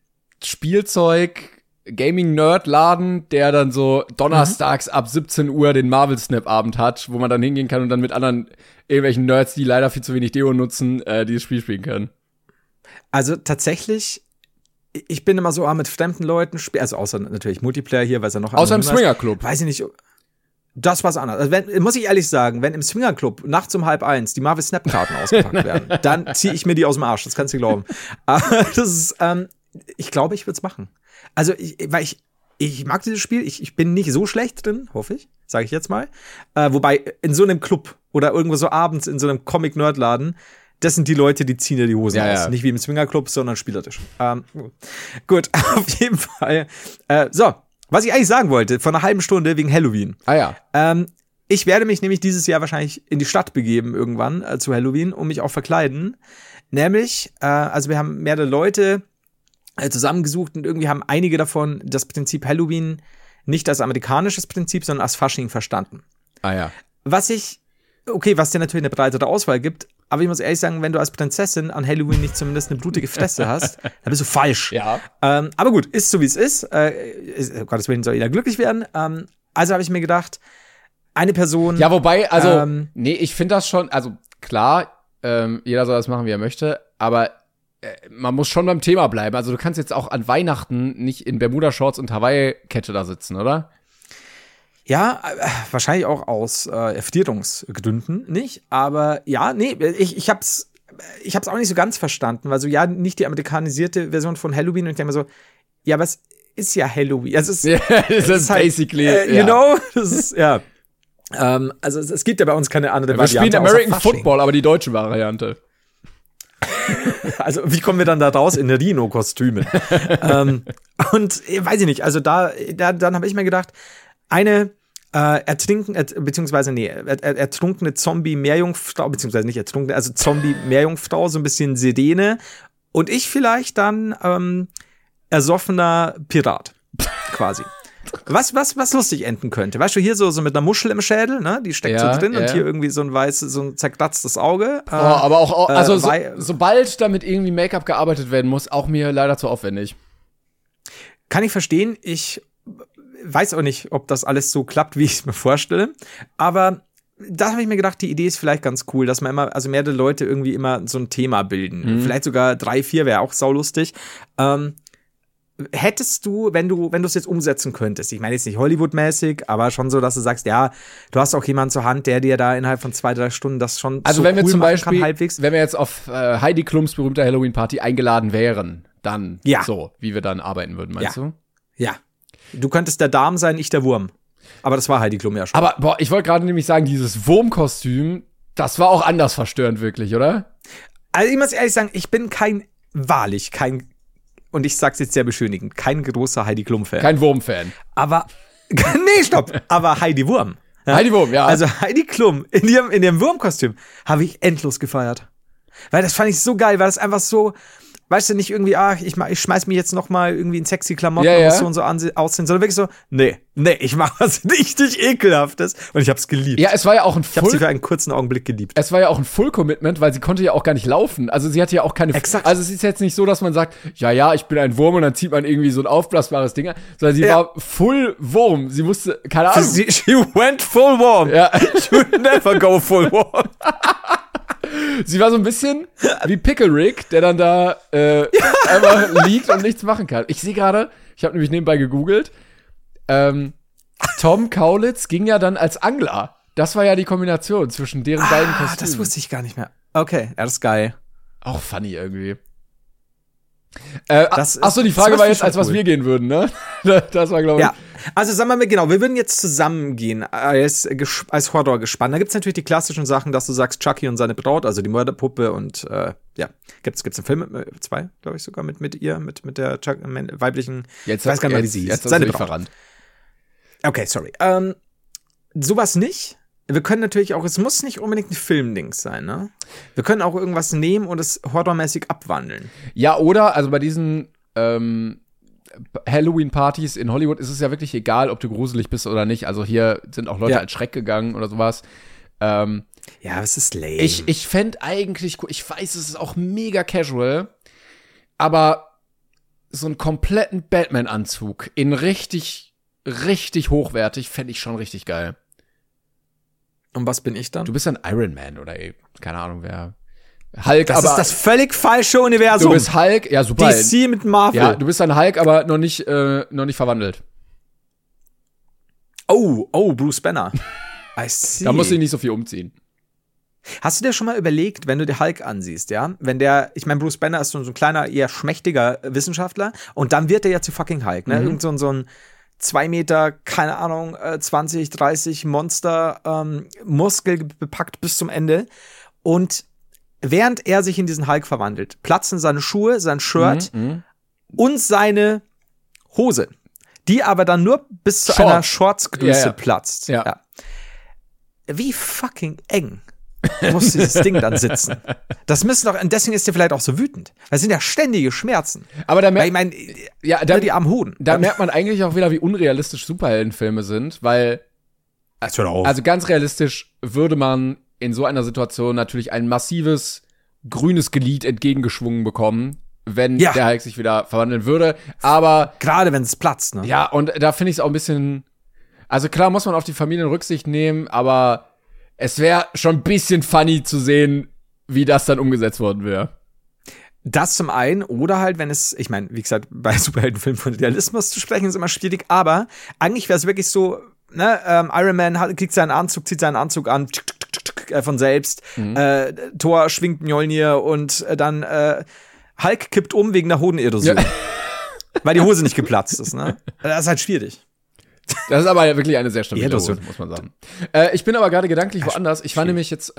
Spielzeug-Gaming-Nerd-Laden, der dann so donnerstags ab 17 Uhr den Marvel-Snap-Abend hat, wo man dann hingehen kann und dann mit anderen irgendwelchen Nerds, die leider viel zu wenig Deo nutzen, dieses Spiel spielen können. Also tatsächlich, ich bin immer so mit fremden Leuten, also außer natürlich Multiplayer hier, weil es ja noch außer im Swingerclub. Weiß ich nicht. Das war's anderes. Also muss ich ehrlich sagen, wenn im Swingerclub nachts um 12:30 die Marvel Snap-Karten ausgepackt werden, dann ziehe ich mir die aus dem Arsch. Das kannst du glauben. Aber das ist, ich glaube, ich würde es machen. Also, weil ich mag dieses Spiel. Ich bin nicht so schlecht drin, hoffe ich, sage ich jetzt mal. Wobei in so einem Club oder irgendwo so abends in so einem Comic-Nerd-Laden, das sind die Leute, die ziehen ja die Hosen aus. Ja. Nicht wie im Swingerclub, sondern spielerisch. Gut, auf jeden Fall. So. Was ich eigentlich sagen wollte, vor einer halben Stunde wegen Halloween. Ich werde mich nämlich dieses Jahr wahrscheinlich in die Stadt begeben irgendwann zu Halloween und mich auch verkleiden. Nämlich, also wir haben mehrere Leute zusammengesucht und irgendwie haben einige davon das Prinzip Halloween nicht als amerikanisches Prinzip, sondern als Fasching verstanden. Was dir natürlich eine breitere Auswahl gibt, aber ich muss ehrlich sagen, wenn du als Prinzessin an Halloween nicht zumindest eine blutige Fresse hast, dann bist du falsch. Ja. Aber gut, ist so wie es ist. Gottes Willen soll jeder glücklich werden. Also habe ich mir gedacht, eine Person. Ja, wobei, also, ich finde das schon, also klar, jeder soll das machen, wie er möchte, aber man muss schon beim Thema bleiben. Also du kannst jetzt auch an Weihnachten nicht in Bermuda-Shorts und Hawaii-Kette da sitzen, oder? Ja, wahrscheinlich auch aus Erfrierungsgründen nicht, aber ja, ich hab's auch nicht so ganz verstanden, weil so nicht die amerikanisierte Version von Halloween und ich denke mir so, ja, aber es ist ja Halloween. Also es ist halt, basically, you know, das ist, ja. Also es gibt ja bei uns keine andere Variante. Wir spielen American Football, aber die deutsche Variante. Also wie kommen wir dann da raus in Rhino-Kostümen? Und weiß ich nicht, also dann habe ich mir gedacht, eine ertrunkene Zombie-Meerjungfrau, beziehungsweise nicht ertrunkene, also Zombie-Meerjungfrau, so ein bisschen Sirene. Und ich vielleicht dann ersoffener Pirat, quasi. Was lustig enden könnte. Weißt du, hier so mit einer Muschel im Schädel, ne? Die steckt so drin und hier irgendwie so ein zerkratztes Auge. Aber auch also sobald damit irgendwie Make-up gearbeitet werden muss, auch mir leider zu aufwendig. Kann ich verstehen. Ich weiß auch nicht, ob das alles so klappt, wie ich es mir vorstelle. Aber da habe ich mir gedacht, die Idee ist vielleicht ganz cool, dass man immer, also mehrere Leute irgendwie immer so ein Thema bilden. Vielleicht sogar 3, 4 wäre auch saulustig. Hättest du, wenn du es jetzt umsetzen könntest, ich meine jetzt nicht Hollywood-mäßig, aber schon so, dass du sagst, ja, du hast auch jemanden zur Hand, der dir da innerhalb von 2, 3 Stunden das schon also so wenn wir cool zum machen Beispiel, kann, halbwegs. Wenn wir jetzt auf Heidi Klums berühmter Halloween-Party eingeladen wären, dann so, wie wir dann arbeiten würden, meinst du? Ja. Du könntest der Darm sein, ich der Wurm. Aber das war Heidi Klum ja schon. Aber ich wollte gerade nämlich sagen, dieses Wurmkostüm, das war auch anders verstörend wirklich, oder? Also ich muss ehrlich sagen, ich bin wahrlich kein, und ich sag's jetzt sehr beschönigend, kein großer Heidi Klum-Fan. Kein Wurm-Fan. Aber, nee, stopp, aber Heidi Wurm. Ja? Heidi Wurm, ja. Also Heidi Klum in ihrem Wurmkostüm habe ich endlos gefeiert. Weil das fand ich so geil, weil das einfach so, weißt du, nicht irgendwie, ich schmeiß mich jetzt noch mal irgendwie in sexy Klamotten und so und so aussehen, sondern wirklich so, nee, ich mache was richtig Ekelhaftes und ich hab's geliebt. Ja, es war ja auch ich hab sie für einen kurzen Augenblick geliebt. Es war ja auch ein Full-Commitment, weil sie konnte ja auch gar nicht laufen. Also sie hatte ja auch keine, also es ist jetzt nicht so, dass man sagt, ja, ich bin ein Wurm und dann zieht man irgendwie so ein aufblasbares Ding an, sondern sie war full Wurm. Sie musste, keine Ahnung. She went full Wurm. Ja. She would never go full Wurm. Sie war so ein bisschen wie Pickle Rick, der dann da einfach liegt und nichts machen kann. Ich sehe gerade, ich habe nämlich nebenbei gegoogelt, Tom Kaulitz ging ja dann als Angler. Das war ja die Kombination zwischen deren beiden Kostümen. Das wusste ich gar nicht mehr. Okay, er ist geil. Auch funny irgendwie. Das ist- Achso, die Frage das war ist jetzt, als schon was cool. wir gehen würden, ne? Das war, glaube ich. Ja, also sagen wir mal genau, wir würden jetzt zusammen gehen als Horrorgespann. Da gibt's natürlich die klassischen Sachen, dass du sagst Chucky und seine Braut, also die Mörderpuppe und ja, gibt's einen Film, 2, glaube ich sogar, mit ihr, mit der weiblichen, Jetzt ich weiß gar nicht mehr, wie sie hieß. Jetzt hast Seine du dich Braut. verrannt. Okay, sorry. Sowas nicht. Wir können natürlich auch, es muss nicht unbedingt ein Filmdings sein, ne? Wir können auch irgendwas nehmen und es horrormäßig abwandeln. Ja, oder, also bei diesen Halloween-Partys in Hollywood ist es ja wirklich egal, ob du gruselig bist oder nicht. Also hier sind auch Leute als Schreck gegangen oder sowas. Ja, es ist lame. Ich fände eigentlich cool, ich weiß, es ist auch mega casual, aber so einen kompletten Batman-Anzug in richtig hochwertig fände ich schon richtig geil. Und was bin ich dann? Du bist dann Iron Man oder keine Ahnung wer. Hulk, Das aber ist das völlig falsche Universum. du bist Hulk, ja super. DC mit Marvel. Ja, du bist dann Hulk, aber noch nicht verwandelt. Oh, Bruce Banner. I see. Da musst du dich nicht so viel umziehen. Hast du dir schon mal überlegt, wenn du dir Hulk ansiehst, ja? Ich meine, Bruce Banner ist so ein kleiner, eher schmächtiger Wissenschaftler und dann wird er ja zu fucking Hulk, ne? Irgend so ein 2 Meter, keine Ahnung, 20, 30 Monster, Muskel bepackt bis zum Ende. Und während er sich in diesen Hulk verwandelt, platzen seine Schuhe, sein Shirt und seine Hose, die aber dann nur bis zu einer Shortsgröße platzt. Ja. Wie fucking eng muss dieses Ding dann sitzen? Das müssen doch, und deswegen ist der vielleicht auch so wütend. Das sind ja ständige Schmerzen. Aber da Weil ich meine, die armen Hoden. Da merkt man eigentlich auch wieder, wie unrealistisch Superheldenfilme sind, weil also ganz realistisch würde man in so einer Situation natürlich ein massives grünes Glied entgegengeschwungen bekommen, wenn der Hulk sich wieder verwandeln würde. Aber gerade wenn es platzt, ne? Ja, und da finde ich es auch ein bisschen. Also klar muss man auf die Familien Rücksicht nehmen, aber es wäre schon ein bisschen funny zu sehen, wie das dann umgesetzt worden wäre. Das zum einen, oder halt, wenn es, ich meine, wie gesagt, bei Superheldenfilmen von Realismus zu sprechen, ist immer schwierig, aber eigentlich wäre es wirklich so, ne, Iron Man kriegt seinen Anzug, zieht seinen Anzug an, von selbst, Thor schwingt Mjolnir und dann Hulk kippt um wegen der Hodenerosion. Ja. Weil die Hose nicht geplatzt ist, ne? Das ist halt schwierig. Das ist aber wirklich eine sehr stabile Hose, muss man sagen. Ich bin aber gerade gedanklich woanders. Ich war nämlich jetzt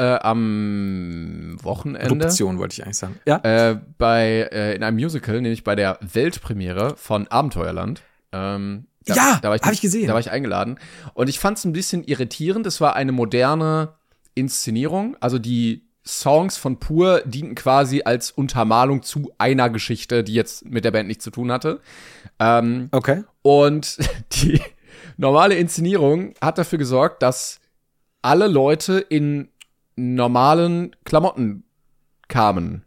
am Wochenende. Eruption wollte ich eigentlich sagen. Ja. In einem Musical, nämlich bei der Weltpremiere von Abenteuerland. Da habe ich gesehen. Da war ich eingeladen. Und ich fand es ein bisschen irritierend. Es war eine moderne Inszenierung. Also die Songs von Pur dienten quasi als Untermalung zu einer Geschichte, die jetzt mit der Band nichts zu tun hatte. Okay. Und die normale Inszenierung hat dafür gesorgt, dass alle Leute in normalen Klamotten kamen.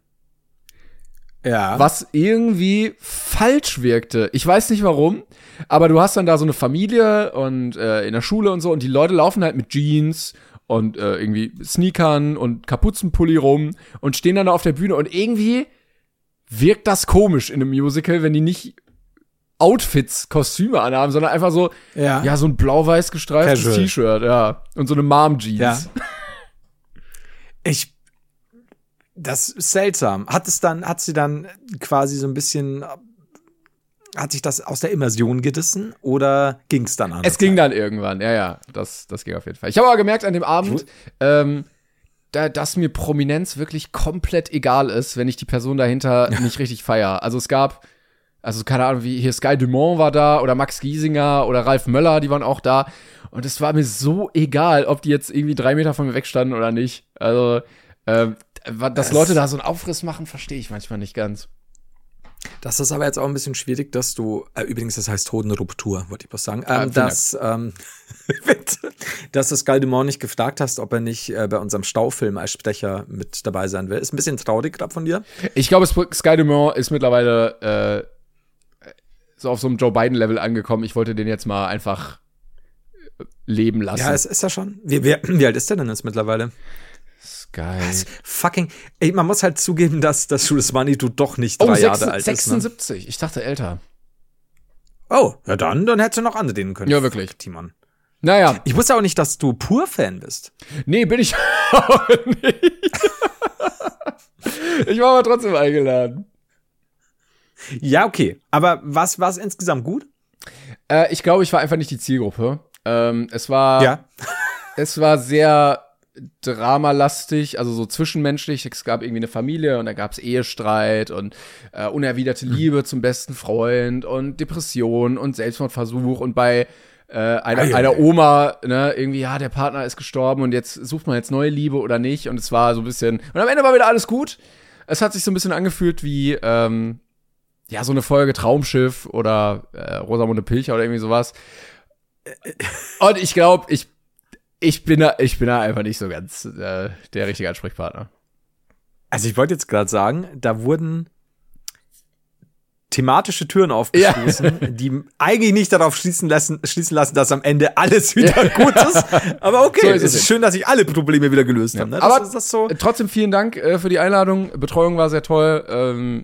Ja. Was irgendwie falsch wirkte. Ich weiß nicht warum, aber du hast dann da so eine Familie und in der Schule und so und die Leute laufen halt mit Jeans und irgendwie Sneakern und Kapuzenpulli rum und stehen dann da auf der Bühne und irgendwie wirkt das komisch in einem Musical, wenn die nicht Outfits, Kostüme anhaben, sondern einfach so, so ein blau-weiß gestreiftes Casual. T-Shirt, und so eine Mom-Jeans. Ja. Das ist seltsam. Hat sie dann quasi so ein bisschen, hat sich das aus der Immersion gerissen oder ging es dann an? Es ging dann irgendwann, das ging auf jeden Fall. Ich habe aber gemerkt an dem Abend, dass mir Prominenz wirklich komplett egal ist, wenn ich die Person dahinter nicht richtig feiere. Also es gab, keine Ahnung, wie hier Sky Dumont war da oder Max Giesinger oder Ralf Möller, die waren auch da. Und es war mir so egal, ob die jetzt irgendwie 3 Meter von mir wegstanden oder nicht. Also, dass Leute da so einen Aufriss machen, verstehe ich manchmal nicht ganz. Das ist aber jetzt auch ein bisschen schwierig, dass du, übrigens, das heißt Hodenruptur, wollte ich was sagen, dass du Sky Dumont nicht gefragt hast, ob er nicht bei unserem Staufilm als Sprecher mit dabei sein will. Ist ein bisschen traurig gerade von dir. Ich glaube, Sky Dumont ist mittlerweile so auf so einem Joe Biden-Level angekommen. Ich wollte den jetzt mal einfach leben lassen. Ja, es ist ja schon. Wie alt ist der denn jetzt mittlerweile? Sky. Man muss halt zugeben, dass das Jules Manitou doch nicht 3 Jahre alt 76. ist. Ne? Ich dachte älter. Oh, ja dann hättest du noch andienen können. Ja, wirklich. Timon. Naja. Ich wusste auch nicht, dass du Pur-Fan bist. Nee, bin ich auch nicht. war aber trotzdem eingeladen. Ja, okay. Aber was war es insgesamt gut? Ich glaube, ich war einfach nicht die Zielgruppe. Es war Ja. sehr dramalastig, also so zwischenmenschlich. Es gab irgendwie eine Familie und da gab es Ehestreit und unerwiderte Liebe zum besten Freund und Depression und Selbstmordversuch und bei einer Oma, ne, irgendwie, ja, der Partner ist gestorben und jetzt sucht man jetzt neue Liebe oder nicht und es war so ein bisschen, und am Ende war wieder alles gut. Es hat sich so ein bisschen angefühlt wie, ja, so eine Folge Traumschiff oder Rosamunde Pilcher oder irgendwie sowas. Und ich glaube, ich bin da einfach nicht so ganz der richtige Ansprechpartner. Also ich wollte jetzt gerade sagen, da wurden thematische Türen aufgestoßen, die eigentlich nicht darauf schließen lassen, dass am Ende alles wieder gut ist. Aber okay, so es ist schön, dass sich alle Probleme wieder gelöst haben. Ne? Aber das so. Trotzdem vielen Dank für die Einladung. Betreuung war sehr toll.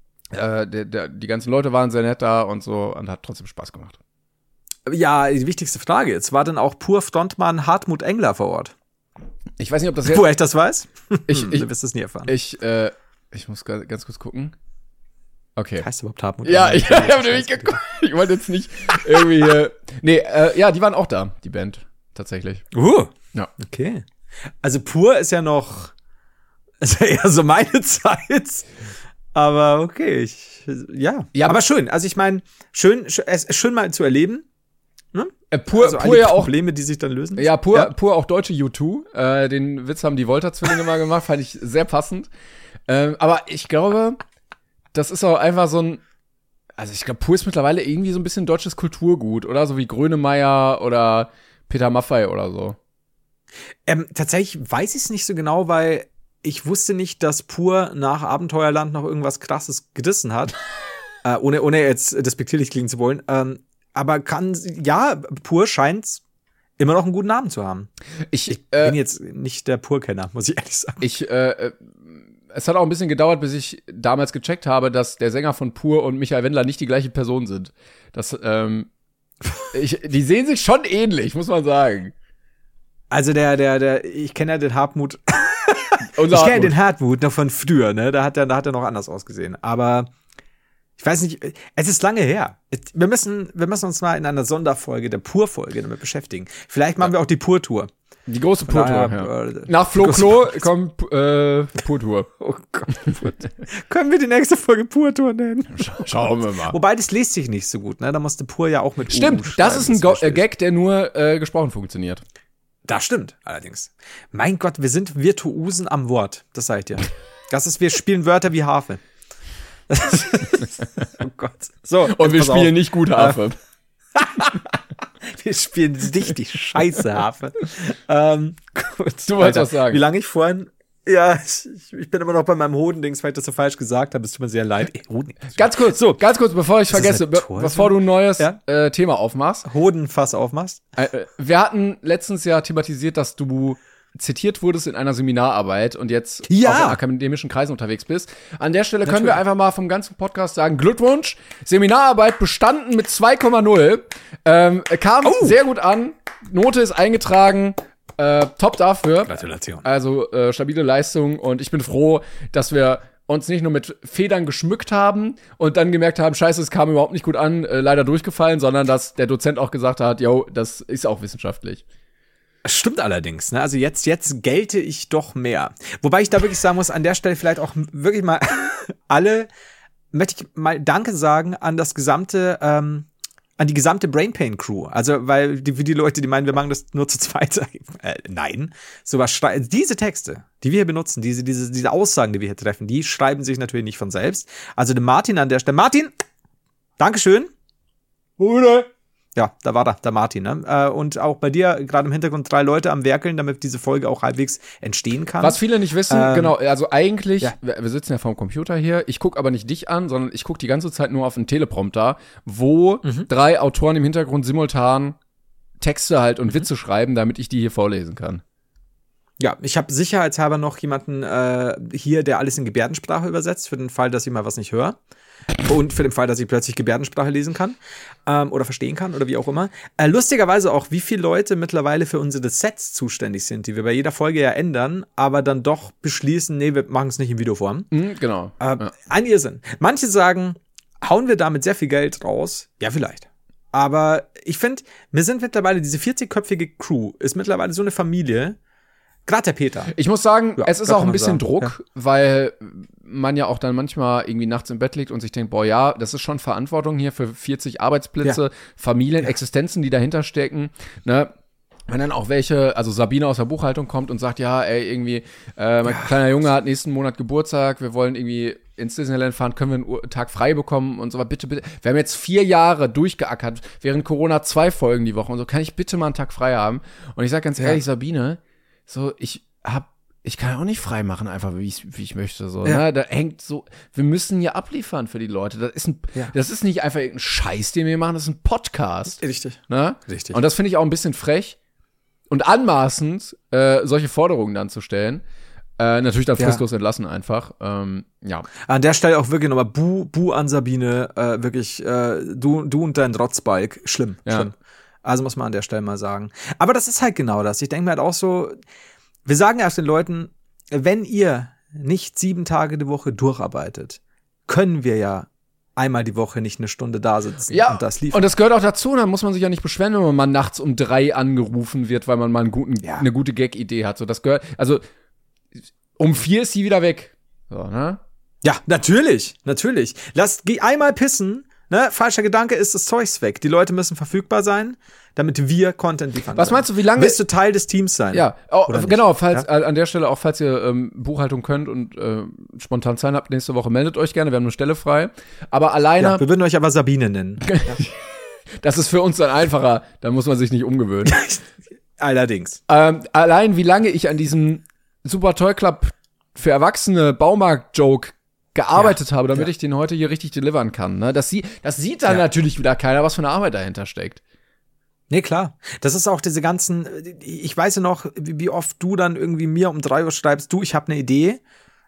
Die ganzen Leute waren sehr nett da und so und hat trotzdem Spaß gemacht. Ja, die wichtigste Frage. Jetzt war dann auch Pur-Frontmann Hartmut Engler vor Ort. Ich weiß nicht, ob das jetzt... Woher ich das weiß? Du wirst es nie erfahren. Ich muss ganz kurz gucken. Okay. Heißt überhaupt Hartmut Engler? Ja, ich habe nämlich geguckt. Ich wollte jetzt nicht irgendwie hier... Nee, ja, die waren auch da, die Band. Tatsächlich. Ja. Okay. Also Pur ist ja noch... Ist ja eher so meine Zeit... Aber okay, ja. Aber schön. Also ich meine, es ist schön mal zu erleben. Ne? Pur also ja auch Probleme, die sich dann lösen. Ja, Pur auch deutsche U2. Den Witz haben die Volta-Zwillinge mal gemacht, fand ich sehr passend. Aber ich glaube, das ist auch einfach so ein. Also ich glaube, Pur ist mittlerweile irgendwie so ein bisschen deutsches Kulturgut, oder? So wie Grönemeyer oder Peter Maffay oder so. Tatsächlich weiß ich es nicht so genau, weil ich wusste nicht, dass Pur nach Abenteuerland noch irgendwas Krasses gerissen hat. Ohne jetzt despektierlich klingen zu wollen. Aber Pur scheint immer noch einen guten Namen zu haben. Ich bin jetzt nicht der Pur-Kenner, muss ich ehrlich sagen. Es hat auch ein bisschen gedauert, bis ich damals gecheckt habe, dass der Sänger von Pur und Michael Wendler nicht die gleiche Person sind. Die sehen sich schon ähnlich, muss man sagen. Also ich kenne ja den Hartmut. Ich kenne den Hartmut noch von früher, ne? Da hat er noch anders ausgesehen. Aber ich weiß nicht, es ist lange her. Wir müssen uns mal in einer Sonderfolge, der Pur-Folge, damit beschäftigen. Vielleicht machen wir auch die Pur-Tour. Die große Pur-Tour, ja. Nach Flo Klo kommt Pur-Tour. Oh Gott. Können wir die nächste Folge Pur-Tour nennen? Schauen wir mal. Wobei, das liest sich nicht so gut, ne? Da musste Pur ja auch mit Stimmt, das ist ein Gag, der nur gesprochen funktioniert. Das stimmt, allerdings. Mein Gott, wir sind Virtuosen am Wort. Das seid ihr. Wir spielen Wörter wie Harfe. Oh Gott. So, und wir spielen nicht gut Harfe. Wir spielen richtig scheiße Harfe. Gut. Du wolltest was sagen. Wie lange ich vorhin... Ja, ich bin immer noch bei meinem Hodendings, weil ich das so falsch gesagt habe. Es tut mir sehr leid. Ganz kurz, bevor ich vergesse, bevor du ein neues Thema aufmachst. Hodenfass aufmachst. Wir hatten letztens ja thematisiert, dass du zitiert wurdest in einer Seminararbeit und jetzt auch in akademischen Kreisen unterwegs bist. An der Stelle können wir einfach mal vom ganzen Podcast sagen, Glückwunsch, Seminararbeit bestanden mit 2,0. Kam sehr gut an, Note ist eingetragen. Top dafür. Gratulation. Also stabile Leistung und ich bin froh, dass wir uns nicht nur mit Federn geschmückt haben und dann gemerkt haben, scheiße, es kam überhaupt nicht gut an, leider durchgefallen, sondern dass der Dozent auch gesagt hat, yo, das ist auch wissenschaftlich. Stimmt allerdings, ne? Also jetzt gelte ich doch mehr. Wobei ich da wirklich sagen muss, an der Stelle vielleicht auch wirklich mal möchte ich mal Danke sagen an das gesamte an die gesamte Brainpain Crew. Also, weil die Leute, die meinen, wir machen das nur zu zweit. Nein. Diese Texte, die wir hier benutzen, diese Aussagen, die wir hier treffen, die schreiben sich natürlich nicht von selbst. Also, dem Martin an der Stelle. Martin! Dankeschön. Bruder. Ja, da war der Martin, ne? Und auch bei dir gerade im Hintergrund 3 Leute am Werkeln, damit diese Folge auch halbwegs entstehen kann. Was viele nicht wissen, genau, also eigentlich, wir sitzen ja vorm Computer hier, ich gucke aber nicht dich an, sondern ich gucke die ganze Zeit nur auf den Teleprompter, wo 3 Autoren im Hintergrund simultan Texte halt und Witze schreiben, damit ich die hier vorlesen kann. Ja, ich habe sicherheitshalber noch jemanden hier, der alles in Gebärdensprache übersetzt, für den Fall, dass ich mal was nicht höre. Und für den Fall, dass ich plötzlich Gebärdensprache lesen kann oder verstehen kann oder wie auch immer. Lustigerweise auch, wie viele Leute mittlerweile für unsere Sets zuständig sind, die wir bei jeder Folge ja ändern, aber dann doch beschließen, nee, wir machen es nicht in Videoform. Genau. Ein Irrsinn. Manche sagen, hauen wir damit sehr viel Geld raus? Ja, vielleicht. Aber ich finde, wir sind mittlerweile, diese 40-köpfige Crew ist mittlerweile so eine Familie. Gerade der Peter. Ich muss sagen, Ja, es ist das auch kann ein man bisschen sagen. Druck, weil man ja auch dann manchmal irgendwie nachts im Bett liegt und sich denkt, boah, ja, das ist schon Verantwortung hier für 40 Arbeitsplätze, Familien, Existenzen, die dahinter stecken, ne? Wenn dann auch welche, also Sabine aus der Buchhaltung kommt und sagt, ja, ey, irgendwie, mein kleiner Junge hat nächsten Monat Geburtstag, wir wollen irgendwie ins Disneyland fahren, können wir einen Tag frei bekommen und so, bitte. Wir haben jetzt 4 Jahre durchgeackert, während Corona 2 Folgen die Woche und so, kann ich bitte mal einen Tag frei haben? Und ich sag ganz ehrlich, Sabine, so, ich kann auch nicht frei machen, einfach wie ich möchte, so, ne? Da hängt so, wir müssen hier abliefern für die Leute. Das ist nicht einfach irgendein Scheiß, den wir machen, das ist ein Podcast. Richtig. Ne? Richtig. Und das finde ich auch ein bisschen frech und anmaßend, solche Forderungen dann zu stellen. Natürlich dann fristlos entlassen einfach. Ja. An der Stelle auch wirklich nochmal Buh an Sabine, wirklich, du und dein Rotzbalg, schlimm. Also muss man an der Stelle mal sagen. Aber das ist halt genau das. Ich denke mir halt auch so, wir sagen erst den Leuten, wenn ihr nicht 7 Tage die Woche durcharbeitet, können wir ja einmal die Woche nicht eine Stunde da sitzen und das liefern. Und das gehört auch dazu, dann muss man sich ja nicht beschweren, wenn man mal nachts um 3 angerufen wird, weil man mal eine gute Gag-Idee hat. So, das gehört, also um 4 ist sie wieder weg. So, ne? Ja, natürlich. Geh einmal pissen, ne? Falscher Gedanke ist das Zeugs weg. Die Leute müssen verfügbar sein, damit wir Content liefern Was können. meinst du, wie lange? Willst du Teil des Teams sein? Ja, genau, an der Stelle auch, falls ihr Buchhaltung könnt und spontan Zeit habt, nächste Woche meldet euch gerne, wir haben eine Stelle frei. Aber alleine. Ja, wir würden euch aber Sabine nennen. Das ist für uns dann einfacher, da muss man sich nicht umgewöhnen. Allerdings. Allein wie lange ich an diesem Super Toy Club für Erwachsene Baumarkt-Joke gearbeitet habe, damit ich den heute hier richtig delivern kann. Ne? Das sieht dann natürlich wieder keiner, was für eine Arbeit dahinter steckt. Nee, klar. Das ist auch diese ganzen, ich weiß ja noch, wie oft du dann irgendwie mir um 3 Uhr schreibst, du, ich habe eine Idee,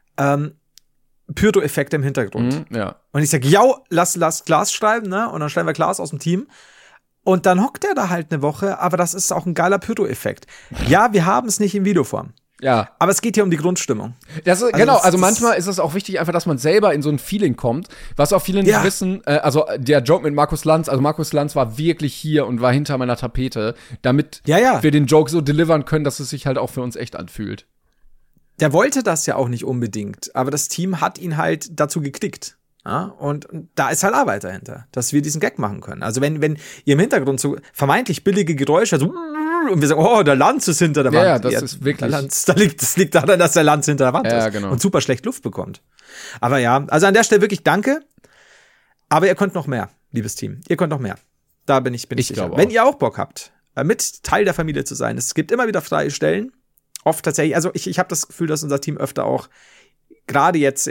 Pyrto-Effekte im Hintergrund. Und ich sag, ja, lass Klaas schreiben, ne? Und dann schreiben wir Klaas aus dem Team. Und dann hockt er da halt eine Woche, aber das ist auch ein geiler Pyrto-Effekt. Ja, wir haben es nicht in Videoform. Ja. Aber es geht hier um die Grundstimmung. Manchmal ist es auch wichtig, einfach, dass man selber in so ein Feeling kommt, was auch viele nicht wissen. Also der Joke mit Markus Lanz, Markus Lanz war wirklich hier und war hinter meiner Tapete, damit wir den Joke so delivern können, dass es sich halt auch für uns echt anfühlt. Der wollte das ja auch nicht unbedingt, aber das Team hat ihn halt dazu geklickt. Ja, und da ist halt Arbeit dahinter, dass wir diesen Gag machen können. Also wenn ihr im Hintergrund so vermeintlich billige Geräusche, so und wir sagen, oh, der Lanz ist hinter der Wand. Ja, das ist wirklich. Das liegt daran, dass der Lanz hinter der Wand ist genau. und super schlecht Luft bekommt. Aber ja, also an der Stelle wirklich danke. Aber ihr könnt noch mehr, liebes Team. Ihr könnt noch mehr. Da bin ich sicher. Wenn ihr auch Bock habt, mit Teil der Familie zu sein. Es gibt immer wieder freie Stellen. Oft tatsächlich, also ich habe das Gefühl, dass unser Team öfter auch, gerade jetzt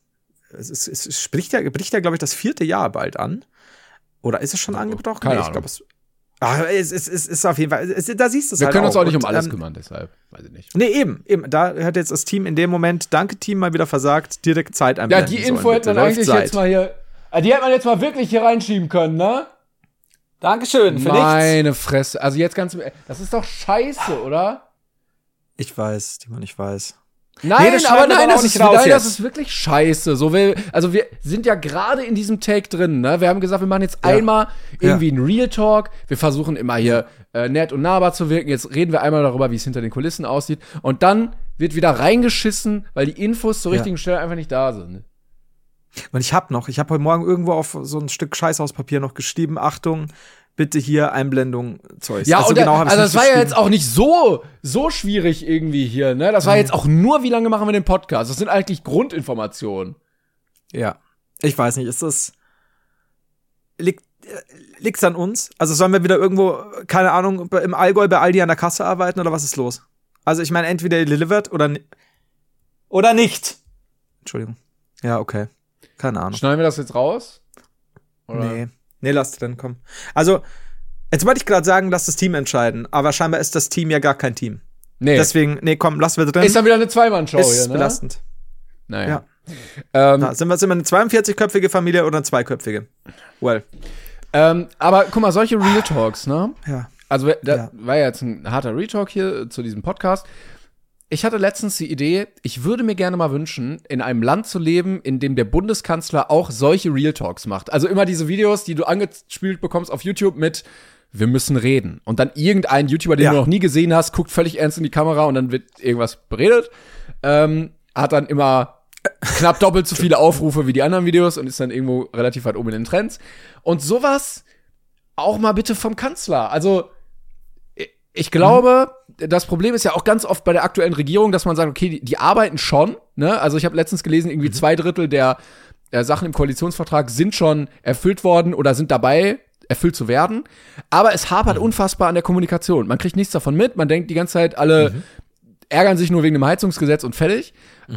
es bricht ja, glaube ich, das 4. Jahr bald an. Oder ist es schon angebrochen? Keine Ich Ahnung. glaube, es ist auf jeden Fall, da siehst du es Wir halt können uns auch nicht um Und, alles kümmern, deshalb, weiß ich nicht. Nee, eben. Da hat jetzt das Team in dem Moment, danke Team, mal wieder versagt, direkt Zeit Ja, einblenden die Info sollen, hätte man bitte. eigentlich Läuft jetzt mal hier, die hätte man jetzt mal wirklich hier reinschieben können, ne? Dankeschön, für nichts. Meine Fresse, also jetzt ganz, das ist doch scheiße, oder? Ich weiß, Timon, ich weiß. Nein, das aber schneiden wir nein, doch auch das nicht raus das jetzt. ist wirklich scheiße. So, wir sind ja gerade in diesem Take drin, ne? Wir haben gesagt, wir machen jetzt einmal irgendwie einen Real Talk. Wir versuchen immer hier nett und nahbar zu wirken. Jetzt reden wir einmal darüber, wie es hinter den Kulissen aussieht. Und dann wird wieder reingeschissen, weil die Infos zur richtigen Stelle einfach nicht da sind. Und ich habe heute Morgen irgendwo auf so ein Stück Scheißhauspapier noch geschrieben, Achtung, bitte hier Einblendung Zeug. Ja, also und genau also das war ja jetzt auch nicht so schwierig irgendwie hier, ne? Das war jetzt auch nur, wie lange machen wir den Podcast? Das sind eigentlich Grundinformationen. Ja. Ich weiß nicht, liegt's an uns? Also sollen wir wieder irgendwo, keine Ahnung, im Allgäu bei Aldi an der Kasse arbeiten oder was ist los? Also ich meine, entweder ihr delivert oder nicht. Entschuldigung. Ja, okay. Keine Ahnung. Schneiden wir das jetzt raus? Oder? Nee, lasst dann, komm. Also, jetzt wollte ich gerade sagen, lasst das Team entscheiden, aber scheinbar ist das Team ja gar kein Team. Nee. Deswegen, komm, lassen wir drin. Ist dann wieder eine Zweimann-Show ist hier, ne? belastend. Naja. Ja. Sind wir eine 42-köpfige Familie oder eine zweiköpfige? Well. Aber guck mal, solche Real Talks, ne? Ja. Also, war ja jetzt ein harter Real Talk hier zu diesem Podcast. Ich hatte letztens die Idee, ich würde mir gerne mal wünschen, in einem Land zu leben, in dem der Bundeskanzler auch solche Real Talks macht. Also immer diese Videos, die du angespielt bekommst auf YouTube mit wir müssen reden. Und dann irgendein YouTuber, den du noch nie gesehen hast, guckt völlig ernst in die Kamera und dann wird irgendwas beredet. Hat dann immer knapp doppelt so viele Aufrufe wie die anderen Videos und ist dann irgendwo relativ weit oben in den Trends. Und sowas auch mal bitte vom Kanzler. Also ich glaube, das Problem ist ja auch ganz oft bei der aktuellen Regierung, dass man sagt, okay, die arbeiten schon, ne? Also ich habe letztens gelesen, irgendwie 2/3 der Sachen im Koalitionsvertrag sind schon erfüllt worden oder sind dabei, erfüllt zu werden. Aber es hapert unfassbar an der Kommunikation. Man kriegt nichts davon mit. Man denkt die ganze Zeit, alle ärgern sich nur wegen dem Heizungsgesetz und fertig.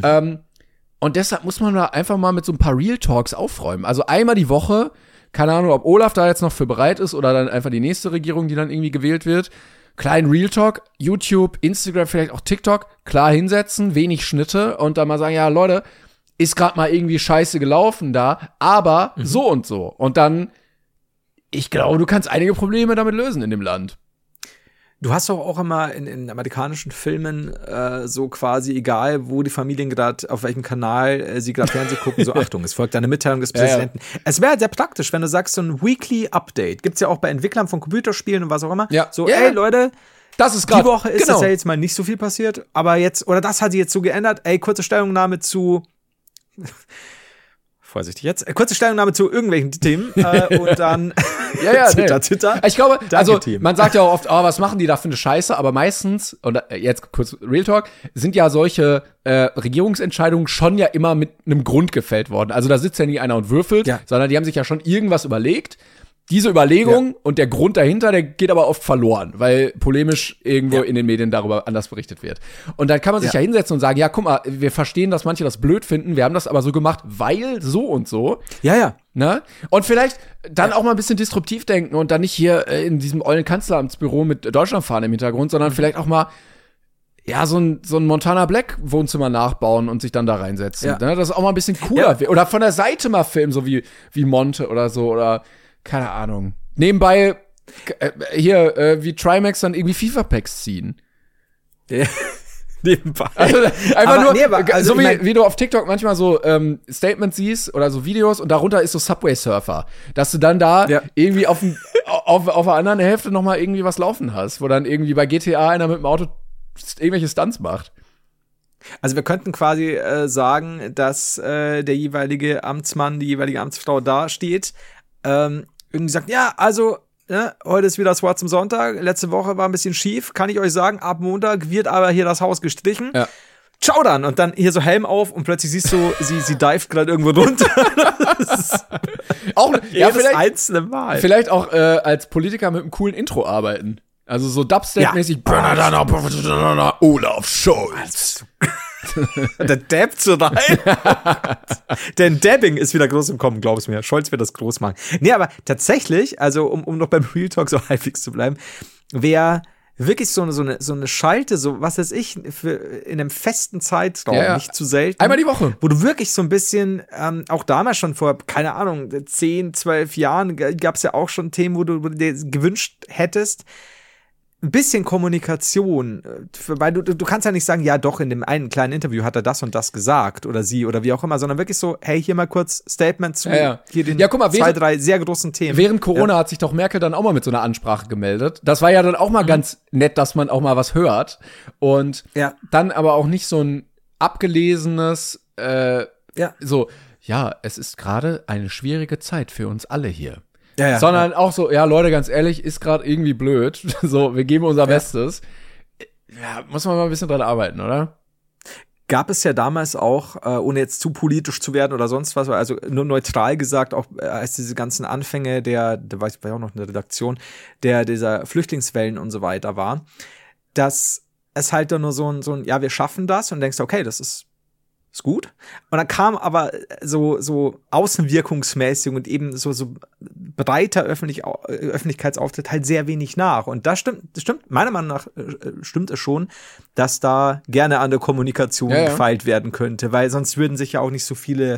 Und deshalb muss man da einfach mal mit so ein paar Real Talks aufräumen. Also einmal die Woche, keine Ahnung, ob Olaf da jetzt noch für bereit ist oder dann einfach die nächste Regierung, die dann irgendwie gewählt wird. Kleinen Real Talk, YouTube, Instagram, vielleicht auch TikTok, klar hinsetzen, wenig Schnitte und dann mal sagen, ja, Leute, ist gerade mal irgendwie scheiße gelaufen da, aber so und so. Und dann, ich glaube, du kannst einige Probleme damit lösen in dem Land. Du hast doch auch immer in amerikanischen Filmen so quasi, egal wo die Familien gerade, auf welchem Kanal sie gerade Fernsehen gucken, so Achtung, es folgt eine Mitteilung des Präsidenten. Ja. Es wäre sehr praktisch, wenn du sagst, so ein Weekly Update. Gibt's ja auch bei Entwicklern von Computerspielen und was auch immer. Ja. So, ey Leute, das ist grad, die Woche ist das ja jetzt mal nicht so viel passiert, aber jetzt, oder das hat sich jetzt so geändert, ey, kurze Stellungnahme zu vorsichtig jetzt. Kurze Stellungnahme zu irgendwelchen Themen und dann Zitter. Ich glaube, also man sagt ja auch oft, was machen die da für eine Scheiße, aber meistens, und jetzt kurz Real Talk, sind ja solche Regierungsentscheidungen schon ja immer mit einem Grund gefällt worden. Also da sitzt ja nie einer und würfelt, sondern die haben sich ja schon irgendwas überlegt. Diese Überlegung und der Grund dahinter, der geht aber oft verloren, weil polemisch irgendwo in den Medien darüber anders berichtet wird. Und dann kann man sich ja hinsetzen und sagen, ja, guck mal, wir verstehen, dass manche das blöd finden, wir haben das aber so gemacht, weil so und so. Ja. Ne? Und vielleicht dann auch mal ein bisschen disruptiv denken und dann nicht hier in diesem ollen Kanzleramtsbüro mit Deutschlandfahnen im Hintergrund, sondern vielleicht auch mal so ein Montana Black Wohnzimmer nachbauen und sich dann da reinsetzen. Ne? Das ist auch mal ein bisschen cooler. Ja. Oder von der Seite mal filmen, so wie Monte oder so, oder keine Ahnung. Nebenbei wie Trimax dann irgendwie FIFA-Packs ziehen. Ja. Nebenbei. Also einfach so wie du auf TikTok manchmal so Statements siehst oder so Videos und darunter ist so Subway Surfer, dass du dann da irgendwie auf der anderen Hälfte noch mal irgendwie was laufen hast, wo dann irgendwie bei GTA einer mit dem Auto irgendwelche Stunts macht. Also wir könnten quasi sagen, dass der jeweilige Amtsmann, die jeweilige Amtsfrau da steht, irgendwie sagt, heute ist wieder Swat zum Sonntag, letzte Woche war ein bisschen schief, kann ich euch sagen, ab Montag wird aber hier das Haus gestrichen. Ja. Ciao dann! Und dann hier so Helm auf und plötzlich siehst du, sie dived gerade irgendwo runter. Auch jedes einzelne Mal. Vielleicht auch als Politiker mit einem coolen Intro arbeiten. Also so Dubstep-mäßig. Olaf Scholz. Der dabbt so rein. Denn Dabbing ist wieder groß im Kommen, glaub's mir. Scholz wird das groß machen. Nee, aber tatsächlich, also um noch beim Real Talk so halbwegs zu bleiben, wer wirklich so eine Schalte, so was weiß ich, in einem festen Zeitraum, nicht zu selten. Einmal die Woche. Wo du wirklich so ein bisschen, auch damals schon vor, keine Ahnung, 10, 12 Jahren gab's ja auch schon Themen, wo du dir gewünscht hättest, ein bisschen Kommunikation, weil du kannst ja nicht sagen, ja doch, in dem einen kleinen Interview hat er das und das gesagt oder sie oder wie auch immer, sondern wirklich so, hey, hier mal kurz Statement zu hier den guck mal, 2, 3 sehr großen Themen. Während Corona hat sich doch Merkel dann auch mal mit so einer Ansprache gemeldet. Das war ja dann auch mal ganz nett, dass man auch mal was hört und dann aber auch nicht so ein abgelesenes es ist gerade eine schwierige Zeit für uns alle hier. Sondern auch so, Leute, ganz ehrlich, ist gerade irgendwie blöd. So, wir geben unser Bestes. Ja, muss man mal ein bisschen dran arbeiten, oder? Gab es ja damals auch, ohne jetzt zu politisch zu werden oder sonst was, also nur neutral gesagt, auch als diese ganzen Anfänge da war ich auch noch in der Redaktion, dieser Flüchtlingswellen und so weiter war, dass es halt dann nur so ein wir schaffen das und denkst, okay, das ist ist gut. Und dann kam aber so außenwirkungsmäßig und eben so breiter Öffentlichkeitsauftritt halt sehr wenig nach. Und das stimmt, meiner Meinung nach stimmt es schon, dass da gerne an der Kommunikation gefeilt werden könnte, weil sonst würden sich ja auch nicht so viele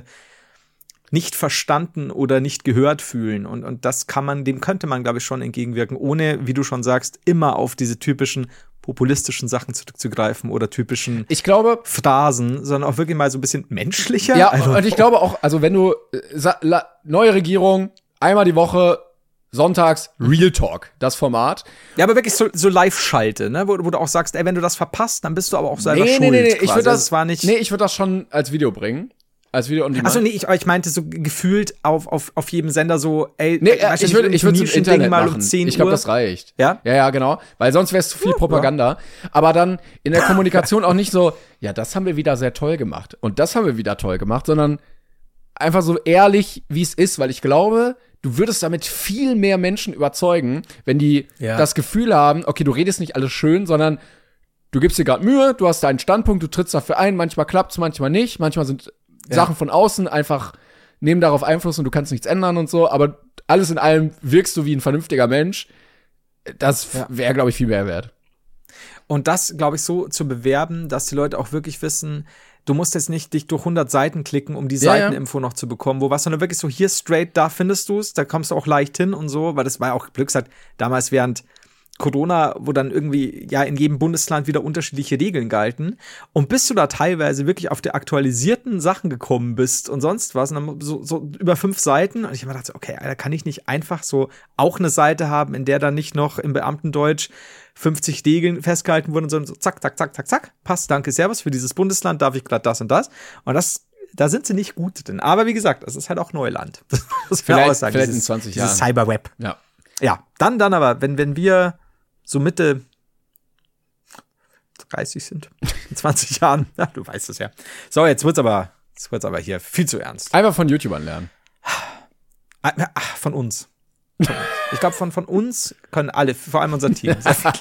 nicht verstanden oder nicht gehört fühlen. Und dem könnte man, glaube ich, schon entgegenwirken, ohne, wie du schon sagst, immer auf diese typischen populistischen Sachen zurückzugreifen oder typischen Phrasen, sondern auch wirklich mal so ein bisschen menschlicher. Ja, und ich glaube auch, also wenn du neue Regierung, einmal die Woche, sonntags, Real Talk, das Format. Ja, aber wirklich so Live-Schalte, ne? Wo du auch sagst, ey, wenn du das verpasst, dann bist du aber auch selber schuld. Nee, ich würde das schon als Video bringen. Als Video on Demand. Achso, nee, ich meinte so gefühlt auf jedem Sender so, ey, nee, ich würde es im Internet mal machen. Um 10 ich glaube, Uhr. das reicht. Ja? Ja, genau. Weil sonst wäre es zu viel Propaganda. Aber dann in der Kommunikation auch nicht so, ja, das haben wir wieder sehr toll gemacht. Und das haben wir wieder toll gemacht, sondern einfach so ehrlich, wie es ist. Weil ich glaube, du würdest damit viel mehr Menschen überzeugen, wenn die das Gefühl haben, okay, du redest nicht alles schön, sondern du gibst dir gerade Mühe, du hast deinen Standpunkt, du trittst dafür ein, manchmal klappt's, manchmal nicht, manchmal sind Sachen von außen einfach nehmen darauf Einfluss und du kannst nichts ändern und so, aber alles in allem wirkst du wie ein vernünftiger Mensch. Das wäre, glaube ich, viel mehr wert. Und das, glaube ich, so zu bewerben, dass die Leute auch wirklich wissen, du musst jetzt nicht dich durch 100 Seiten klicken, um die Seiteninfo noch zu bekommen, sondern wirklich so hier straight, da findest du es, da kommst du auch leicht hin und so, weil das war ja auch Glück, damals während Corona, wo dann irgendwie ja in jedem Bundesland wieder unterschiedliche Regeln galten. Und bis du da teilweise wirklich auf die aktualisierten Sachen gekommen bist und sonst was, und dann so über 5 Seiten. Und ich habe mir gedacht, okay, da kann ich nicht einfach so auch eine Seite haben, in der dann nicht noch im Beamtendeutsch 50 Regeln festgehalten wurden, sondern so zack, zack, zack, zack, zack, passt, danke, servus, für dieses Bundesland darf ich gerade das und das. Und da sind sie nicht gut drin. Aber wie gesagt, es ist halt auch Neuland. Das vielleicht in 20 Jahren. Dieses Cyberweb. Ja. Ja, dann aber, wenn wir so Mitte 30 sind, in 20 Jahren, ja, du weißt es ja. So, jetzt wird's aber hier viel zu ernst. Einfach von YouTubern lernen. Von uns. Ich glaube, von uns können alle, vor allem unser Team.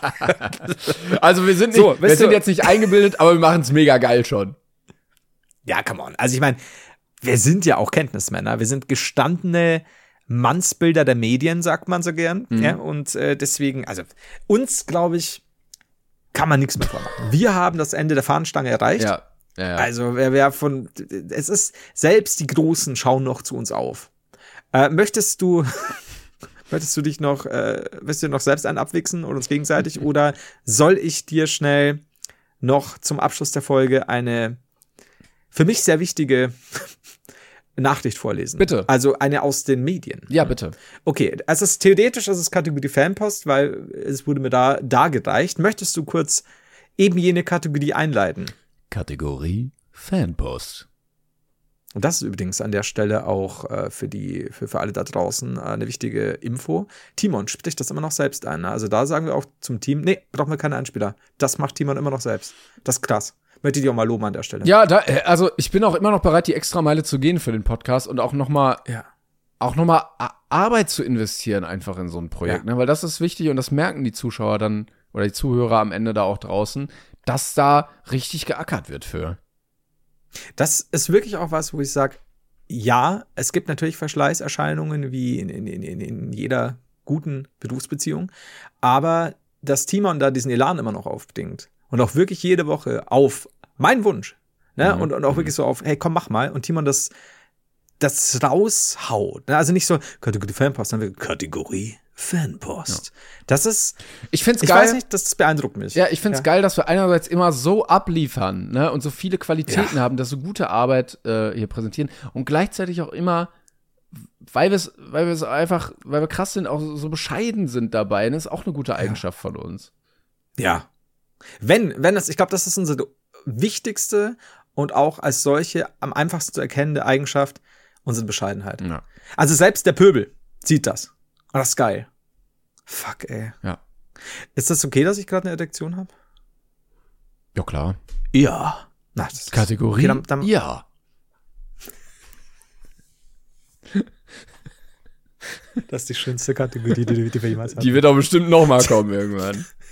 Also wir sind jetzt nicht eingebildet, aber wir machen es mega geil schon. Ja, come on. Also ich meine, wir sind ja auch Kenntnismänner. Wir sind gestandene Mannsbilder der Medien, sagt man so gern. Mhm. Ja, und deswegen, also uns, glaube ich, kann man nichts mehr vormachen. Wir haben das Ende der Fahnenstange erreicht. Ja. Also es ist, selbst die Großen schauen noch zu uns auf. Möchtest du dich noch, willst du noch selbst einen abwichsen oder uns gegenseitig? Oder soll ich dir schnell noch zum Abschluss der Folge eine für mich sehr wichtige Nachricht vorlesen? Bitte. Also eine aus den Medien. Ja, bitte. Okay, theoretisch ist es Kategorie Fanpost, weil es wurde mir da gereicht. Möchtest du kurz eben jene Kategorie einleiten? Kategorie Fanpost. Und das ist übrigens an der Stelle auch für alle da draußen eine wichtige Info. Timon spricht das immer noch selbst ein. Ne? Also da sagen wir auch zum Team, nee, brauchen wir keine Einspieler. Das macht Timon immer noch selbst. Das ist krass. Möchte ich dir auch mal loben an der Stelle. Ja, also ich bin auch immer noch bereit, die Extrameile zu gehen für den Podcast und auch noch mal Arbeit zu investieren einfach in so ein Projekt. Ne? Weil das ist wichtig und das merken die Zuschauer dann oder die Zuhörer am Ende da auch draußen, dass da richtig geackert wird für. Das ist wirklich auch was, wo ich sage, ja, es gibt natürlich Verschleißerscheinungen wie in jeder guten Berufsbeziehung, aber dass Timon da diesen Elan immer noch aufbringt und auch wirklich jede Woche auf meinen Wunsch, ne, und auch wirklich so auf, hey, komm, mach mal, und Timon das raushaut, ne? Also nicht so Kategorie Fanpost, sondern Kategorie Fanpost. Ja. Das ist, ich find's geil. Ich weiß nicht, das beeindruckt mich. Ja, ich find's geil, dass wir einerseits immer so abliefern, ne, und so viele Qualitäten haben, dass so gute Arbeit hier präsentieren und gleichzeitig auch immer, weil wir krass sind, auch so bescheiden sind dabei. Das ist auch eine gute Eigenschaft von uns. Ja. Ich glaube, das ist unsere wichtigste und auch als solche am einfachsten zu erkennende Eigenschaft, unsere Bescheidenheit. Ja. Also selbst der Pöbel sieht das. Und das ist geil. Fuck, ey. Ja. Ist das okay, dass ich gerade eine Erektion habe? Ja, klar. Ja. Na, das Kategorie? Okay, dann ja. Das ist die schönste Kategorie, die wir jemals hatten. Die wird auch bestimmt noch mal kommen irgendwann.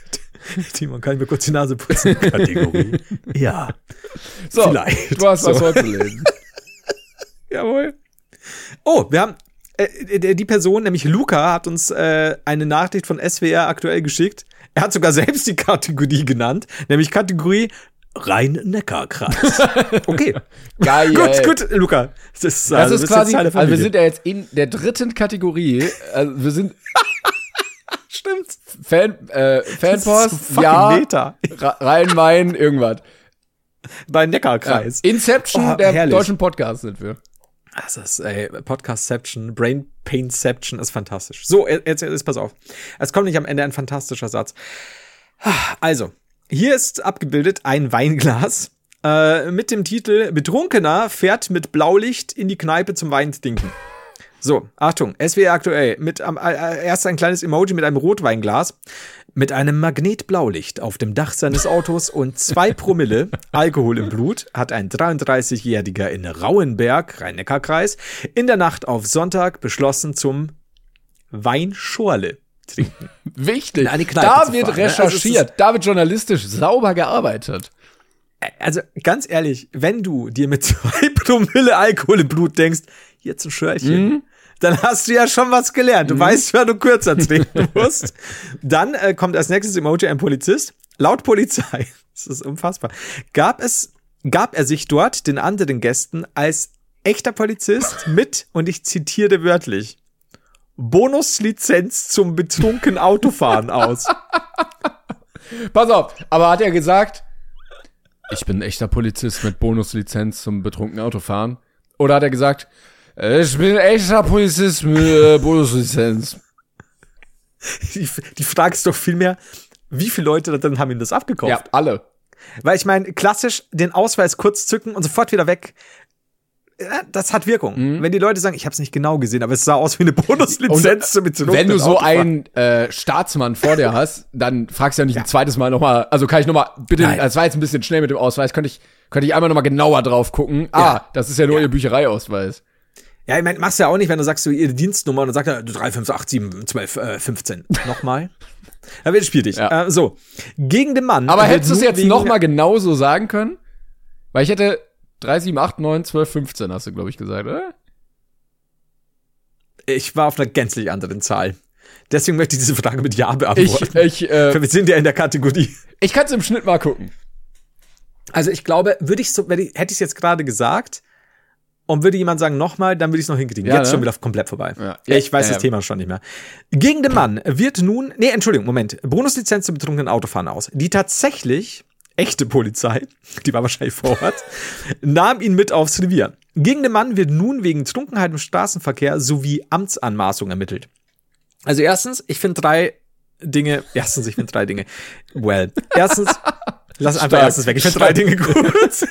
Timon, kann ich mir kurz die Nase putzen? Kategorie. Ja. So, vielleicht. du hast was vorzulesen. Jawohl. Oh, wir haben die Person, nämlich Luca, hat uns eine Nachricht von SWR aktuell geschickt. Er hat sogar selbst die Kategorie genannt, nämlich Kategorie Rhein-Neckar-Kreis. Okay. Geil. Gut, Luca. Das ist quasi, also wir sind ja jetzt in der dritten Kategorie. Also wir sind Stimmt. Fanpost, ja, Meter. Rhein-Main, irgendwas. Bei Neckarkreis. Ja. Inception der herrlich. Deutschen Podcasts sind wir. Das ist, Podcastception, Brain Painception ist fantastisch. So, jetzt pass auf. Es kommt nicht am Ende ein fantastischer Satz. Also, hier ist abgebildet ein Weinglas mit dem Titel Betrunkener fährt mit Blaulicht in die Kneipe zum Weintrinken. So, Achtung, SWR aktuell. Erst ein kleines Emoji mit einem Rotweinglas. Mit einem Magnetblaulicht auf dem Dach seines Autos und 2 Promille Alkohol im Blut hat ein 33-Jähriger in Rauenberg, Rhein-Neckar-Kreis, in der Nacht auf Sonntag beschlossen zum Weinschorle trinken. Wichtig. Da wird recherchiert, also da wird journalistisch sauber gearbeitet. Also ganz ehrlich, wenn du dir mit 2 Promille Alkohol im Blut denkst, jetzt ein Schörchen, dann hast du ja schon was gelernt. Du weißt, wann du kürzer trinken musst. Dann kommt als nächstes Emoji ein Polizist. Laut Polizei, das ist unfassbar, gab er sich dort den anderen Gästen als echter Polizist mit, und ich zitiere wörtlich, Bonuslizenz zum betrunkenen Autofahren aus. Pass auf, aber hat er gesagt, ich bin ein echter Polizist mit Bonuslizenz zum betrunkenen Autofahren? Oder hat er gesagt, ich bin ein echter Polizist mit Bonuslizenz? Die Frage ist doch vielmehr, wie viele Leute dann haben ihm das abgekauft? Ja, alle. Weil ich meine, klassisch den Ausweis kurz zücken und sofort wieder weg. Das hat Wirkung. Wenn die Leute sagen, ich habe es nicht genau gesehen, aber es sah aus wie eine Bonuslizenz zum betrunkenen Wenn du so Autofahren. einen Staatsmann vor dir hast, dann fragst du ja nicht ein zweites Mal nochmal, also kann ich nochmal, bitte, das war jetzt ein bisschen schnell mit dem Ausweis, könnte ich einmal nochmal genauer drauf gucken. Das ist ja nur ihr Büchereiausweis. Ja, ich meine, machst du ja auch nicht, wenn du sagst, so ihre Dienstnummer und dann sagt er 3, 5, 8, 7, 12, 15. Nochmal. Da wird spiel dich. Ja. So. Gegen den Mann. Aber hättest du es jetzt nochmal genauso sagen können? Weil ich hätte 3, 7, 8, 9, 12, 15 hast du, glaube ich, gesagt, oder? Ich war auf einer gänzlich anderen Zahl. Deswegen möchte ich diese Frage mit Ja beantworten. Wir sind ja in der Kategorie. Ich kann es im Schnitt mal gucken. Also ich glaube, hätte ich es jetzt gerade gesagt und würde jemand sagen nochmal, dann würde ich es noch hinkriegen. Ja, jetzt ne? schon wieder komplett vorbei. Ja. Ich weiß das Thema schon nicht mehr. Gegen den Mann wird nun, Bonuslizenz zum betrunkenen Autofahren aus. Die tatsächlich echte Polizei, die war wahrscheinlich vor Ort, nahm ihn mit aufs Revier. Gegen den Mann wird nun wegen Trunkenheit im Straßenverkehr sowie Amtsanmaßung ermittelt. Also erstens, ich finde 3 Dinge. Well, erstens, lass einfach erstens weg. Ich finde 3 Dinge gut.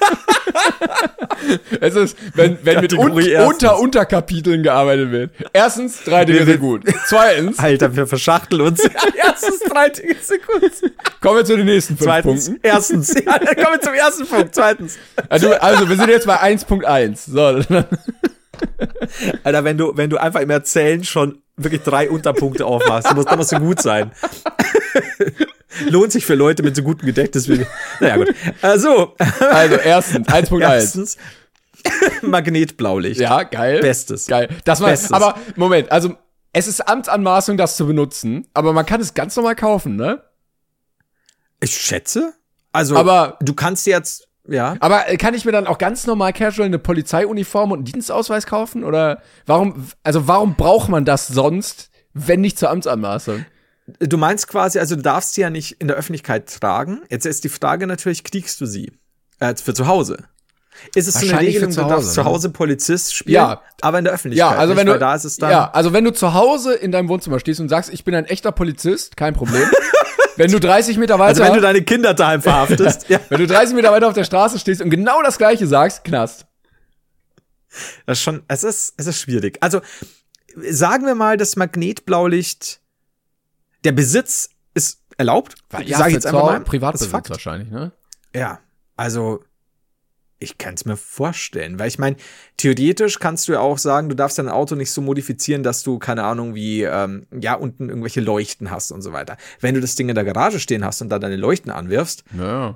Es ist, wenn mit Unterkapiteln gearbeitet wird. Erstens, 3 Dinge sind gut. Zweitens. Alter, wir verschachteln uns. Erstens, 3 Dinge sind gut. Kommen wir zu den nächsten 5 Punkten. Erstens. Ja, dann kommen wir zum ersten Punkt. Zweitens. Also, wir sind jetzt bei 1.1. So. Alter, wenn du einfach im Erzählen schon wirklich 3 Unterpunkte aufmachst, dann musst du gut sein. Lohnt sich für Leute mit so gutem Gedächtnis wie. Naja, gut. Also erstens, 1.1. Erstens, Magnetblaulicht. Ja, geil. Bestes. Geil. Aber, Moment, also, es ist Amtsanmaßung, das zu benutzen, aber man kann es ganz normal kaufen, ne? Ich schätze. Also, aber du kannst jetzt, ja. Aber kann ich mir dann auch ganz normal casual eine Polizeiuniform und einen Dienstausweis kaufen? Oder warum braucht man das sonst, wenn nicht zur Amtsanmaßung? Du meinst quasi, also du darfst sie ja nicht in der Öffentlichkeit tragen. Jetzt ist die Frage natürlich, kriegst du sie? Für zu Hause. Ist es so eine Regelung, du darfst zu Hause Polizist spielen, aber in der Öffentlichkeit? Ja, also nicht, weil da ist es dann. Ja, also wenn du zu Hause in deinem Wohnzimmer stehst und sagst, ich bin ein echter Polizist, kein Problem. Wenn du 30 Meter weiter. Also wenn du deine Kinder daheim verhaftest. Ja. Wenn du 30 Meter weiter auf der Straße stehst und genau das Gleiche sagst, Knast. Das ist schon, es ist schwierig. Also, sagen wir mal, das Magnetblaulicht, der Besitz ist erlaubt. Ja, sag ich jetzt einfach mal. Privatbesitz wahrscheinlich, ne? Ja, also, Ich kann es mir vorstellen, weil ich meine, theoretisch kannst du ja auch sagen, du darfst dein Auto nicht so modifizieren, dass du, keine Ahnung, wie, unten irgendwelche Leuchten hast und so weiter. Wenn du das Ding in der Garage stehen hast und da deine Leuchten anwirfst, ja.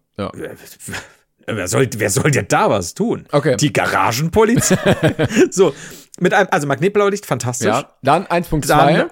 Wer soll dir da was tun? Okay. Die Garagenpolizei. So, also Magnetblaulicht, fantastisch. Ja, dann 1.2.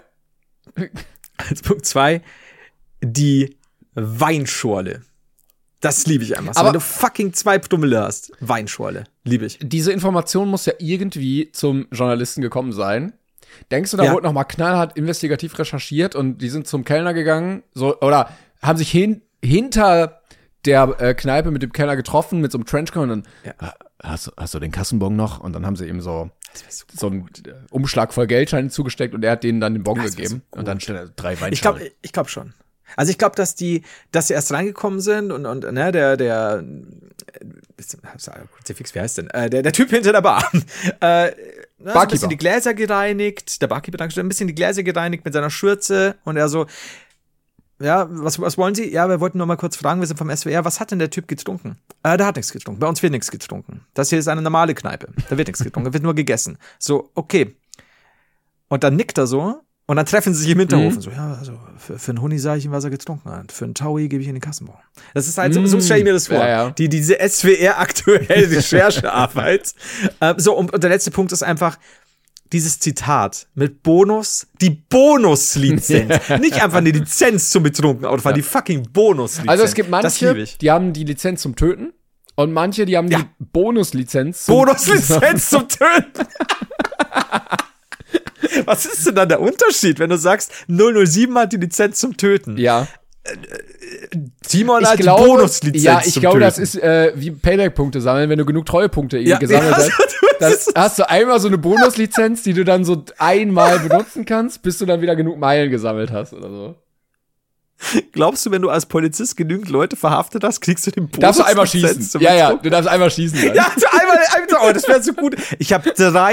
1.2, die Weinschorle. Das liebe ich einfach. So, Aber wenn du fucking 2 Promille hast, Weinschorle. Liebe ich. Diese Information muss ja irgendwie zum Journalisten gekommen sein. Denkst du, da wurde noch mal knallhart investigativ recherchiert und die sind zum Kellner gegangen, oder haben sich hinter der Kneipe mit dem Kellner getroffen, mit so einem Trenchcoat und dann, hast du den Kassenbon noch? Und dann haben sie ihm so einen Umschlag voll Geldscheine zugesteckt und er hat denen dann den Bon gegeben. Und dann steht da 3 Weinschorle. Ich glaube schon. Also ich glaube, dass sie erst reingekommen sind und der Kruzifix, wie heißt denn? Der Typ hinter der Bar. Ein bisschen die Gläser gereinigt, der Barkeeper, ein bisschen die Gläser gereinigt mit seiner Schürze und er so, ja, was wollen Sie? Ja, wir wollten nur mal kurz fragen, wir sind vom SWR, was hat denn der Typ getrunken? Der hat nichts getrunken, bei uns wird nichts getrunken. Das hier ist eine normale Kneipe, da wird nichts getrunken, da wird nur gegessen. So, okay. Und dann nickt er so. Und dann treffen sie sich im Hinterhof und so, ja, also für einen Huni sage ich ihm, was er getrunken hat. Für einen Taui gebe ich ihm den Kassenbon. Das ist halt, so stelle ich mir das vor. Ja. Diese SWR aktuelle Recherchearbeit. Und der letzte Punkt ist einfach dieses Zitat mit Bonus, die Bonuslizenz. Nicht einfach eine Lizenz zum betrunkenen Autofahren, die fucking Bonuslizenz. Also es gibt manche, die haben die Lizenz zum Töten und manche, die haben die Bonuslizenz zum Töten. Was ist denn dann der Unterschied, wenn du sagst, 007 hat die Lizenz zum Töten? Ja. Timon hat die Bonuslizenz zum Töten. Ja, ich glaube, das ist wie Payback-Punkte sammeln. Wenn du genug Treuepunkte gesammelt hast, dann hast du einmal so eine Bonuslizenz, die du dann so einmal benutzen kannst, bis du dann wieder genug Meilen gesammelt hast oder so. Glaubst du, wenn du als Polizist genügend Leute verhaftet hast, kriegst du den Bonus? Darfst du einmal schießen? Ja, du darfst einmal schießen. Dann. Ja, einmal, das wäre so gut. Ich habe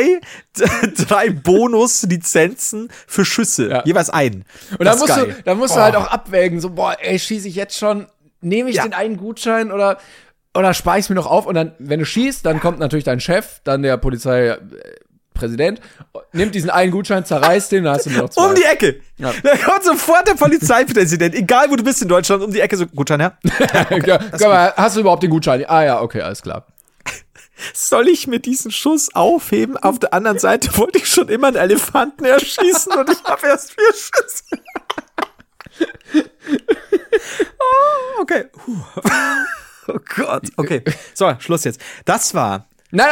drei Bonuslizenzen für Schüsse, jeweils einen. Und dann musst du halt auch abwägen, so, schieße ich jetzt schon, nehme ich den einen Gutschein oder spare ich es mir noch auf? Und dann, wenn du schießt, dann kommt natürlich dein Chef, dann der Polizeipräsident, nimmt diesen einen Gutschein, zerreißt den, dann hast du nur noch 2. Um die Ecke. Ja. Da kommt sofort der Polizeipräsident, egal wo du bist in Deutschland, um die Ecke, so, Gutschein her. Hast du überhaupt den Gutschein? Ah ja, okay, alles klar. Soll ich mir diesen Schuss aufheben? Auf der anderen Seite wollte ich schon immer einen Elefanten erschießen und ich habe erst 4 Schüsse. Okay. Oh Gott. Okay. So, Schluss jetzt. Das war... Nein.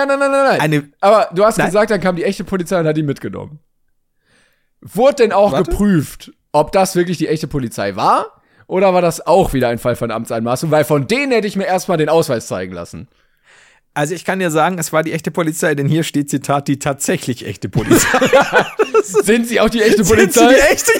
Aber du hast gesagt, dann kam die echte Polizei und hat die mitgenommen. Wurde denn auch geprüft, ob das wirklich die echte Polizei war? Oder war das auch wieder ein Fall von Amtseinmaßung? Weil von denen hätte ich mir erstmal den Ausweis zeigen lassen. Also ich kann dir sagen, es war die echte Polizei, denn hier steht, Zitat, die tatsächlich echte Polizei. Sind sie auch die echte Polizei? Sind sie die echte?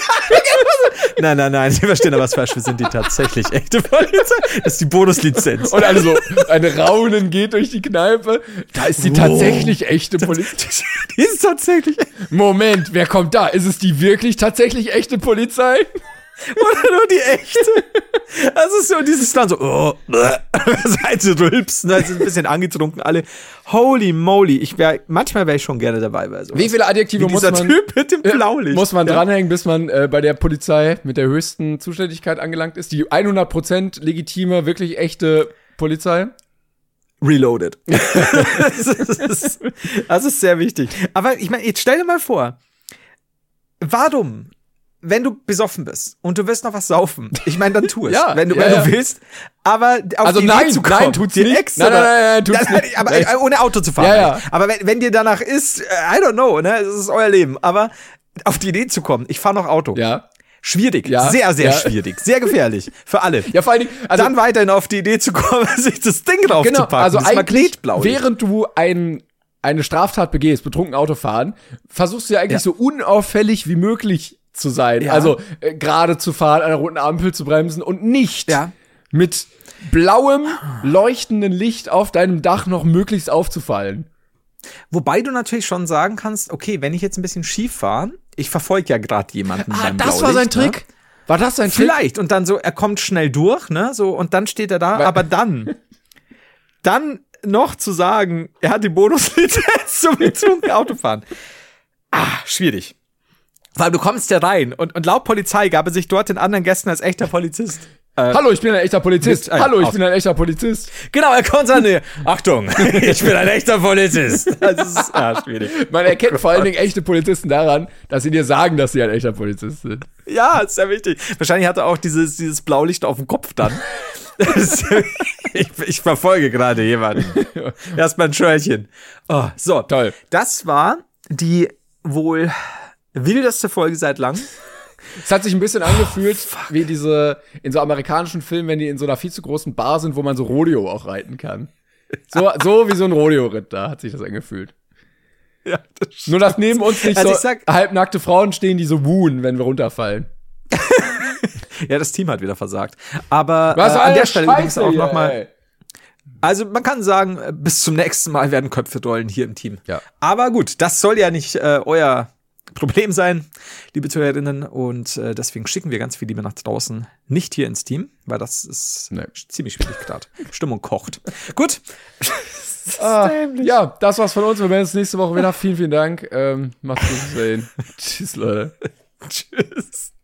Nein, Sie verstehen da was falsch. Wir sind die tatsächlich echte Polizei. Das ist die Bonuslizenz. Und also ein Raunen geht durch die Kneipe. Da ist die tatsächlich echte Polizei. Die ist tatsächlich. Moment, wer kommt da? Ist es die wirklich tatsächlich echte Polizei? Oder nur die echte? Das ist so dieses dann so, seid ihr rülpsen, da sind ein bisschen angetrunken alle. Holy moly, manchmal wäre ich schon gerne dabei bei sowas. Wie viele Adjektive muss man Typ mit dem Blaulicht. Muss man dranhängen, bis man bei der Polizei mit der höchsten Zuständigkeit angelangt ist? Die 100% legitime, wirklich echte Polizei? Reloaded. Das ist sehr wichtig. Aber ich meine, jetzt stell dir mal vor, warum, wenn du besoffen bist und du willst noch was saufen, ich meine, dann tu es, wenn du willst, aber auf die Idee zu kommen, tut's nicht. Nein, tut's nicht. Aber ohne Auto zu fahren. Ja. Aber wenn dir danach ist, I don't know, ne, es ist euer Leben, aber auf die Idee zu kommen, ich fahre noch Auto. Ja. Schwierig, sehr, sehr schwierig, sehr gefährlich für alle. Ja, vor allen Dingen, dann weiterhin auf die Idee zu kommen, sich das Ding draufzupacken, also das Magnetblau. Während du eine Straftat begehst, betrunken Auto fahren, versuchst du ja eigentlich so unauffällig wie möglich zu sein. Ja. Also gerade zu fahren, an der roten Ampel zu bremsen und nicht mit blauem, leuchtenden Licht auf deinem Dach noch möglichst aufzufallen. Wobei du natürlich schon sagen kannst, okay, wenn ich jetzt ein bisschen schief fahre, ich verfolge ja gerade jemanden beim das Blaulicht. War sein Trick? Ne? War das sein Trick? Vielleicht. Und dann so, er kommt schnell durch, ne, so, und dann steht er da, aber dann noch zu sagen, er hat die Bonuslizenz zum betrunken Autofahren. Schwierig. Vor allem, du kommst ja rein und laut Polizei gab er sich dort den anderen Gästen als echter Polizist. Hallo, ich bin ein echter Polizist. Hallo, ich bin ein echter Polizist. Genau, er kommt an, Achtung, ich bin ein echter Polizist. Das ist schwierig. Man erkennt vor allen Dingen echte Polizisten daran, dass sie dir sagen, dass sie ein echter Polizist sind. Ja, ist sehr wichtig. Wahrscheinlich hat er auch dieses Blaulicht auf dem Kopf dann. Ich verfolge gerade jemanden. Erstmal ein Schörchen. Oh, so, toll. Das war die wohl wildeste Folge seit langem. Es hat sich ein bisschen angefühlt, wie diese, in so amerikanischen Filmen, wenn die in so einer viel zu großen Bar sind, wo man so Rodeo auch reiten kann. So wie so ein Rodeo-Ritt, da hat sich das angefühlt. Ja, das nur, dass neben uns nicht also so halbnackte Frauen stehen, die so wuhen, wenn wir runterfallen. Ja, das Team hat wieder versagt. Aber an der Stelle übrigens auch nochmal. Also man kann sagen, bis zum nächsten Mal werden Köpfe rollen hier im Team. Ja. Aber gut, das soll ja nicht euer Problem sein, liebe Zuhörerinnen. Und deswegen schicken wir ganz viel Liebe nach draußen, nicht hier ins Team, weil das ist ziemlich schwierig gerade. Stimmung kocht. Gut. Ja, das war's von uns. Wir werden uns nächste Woche wieder. Vielen, vielen Dank. Macht's gut. Tschüss, Leute. Tschüss.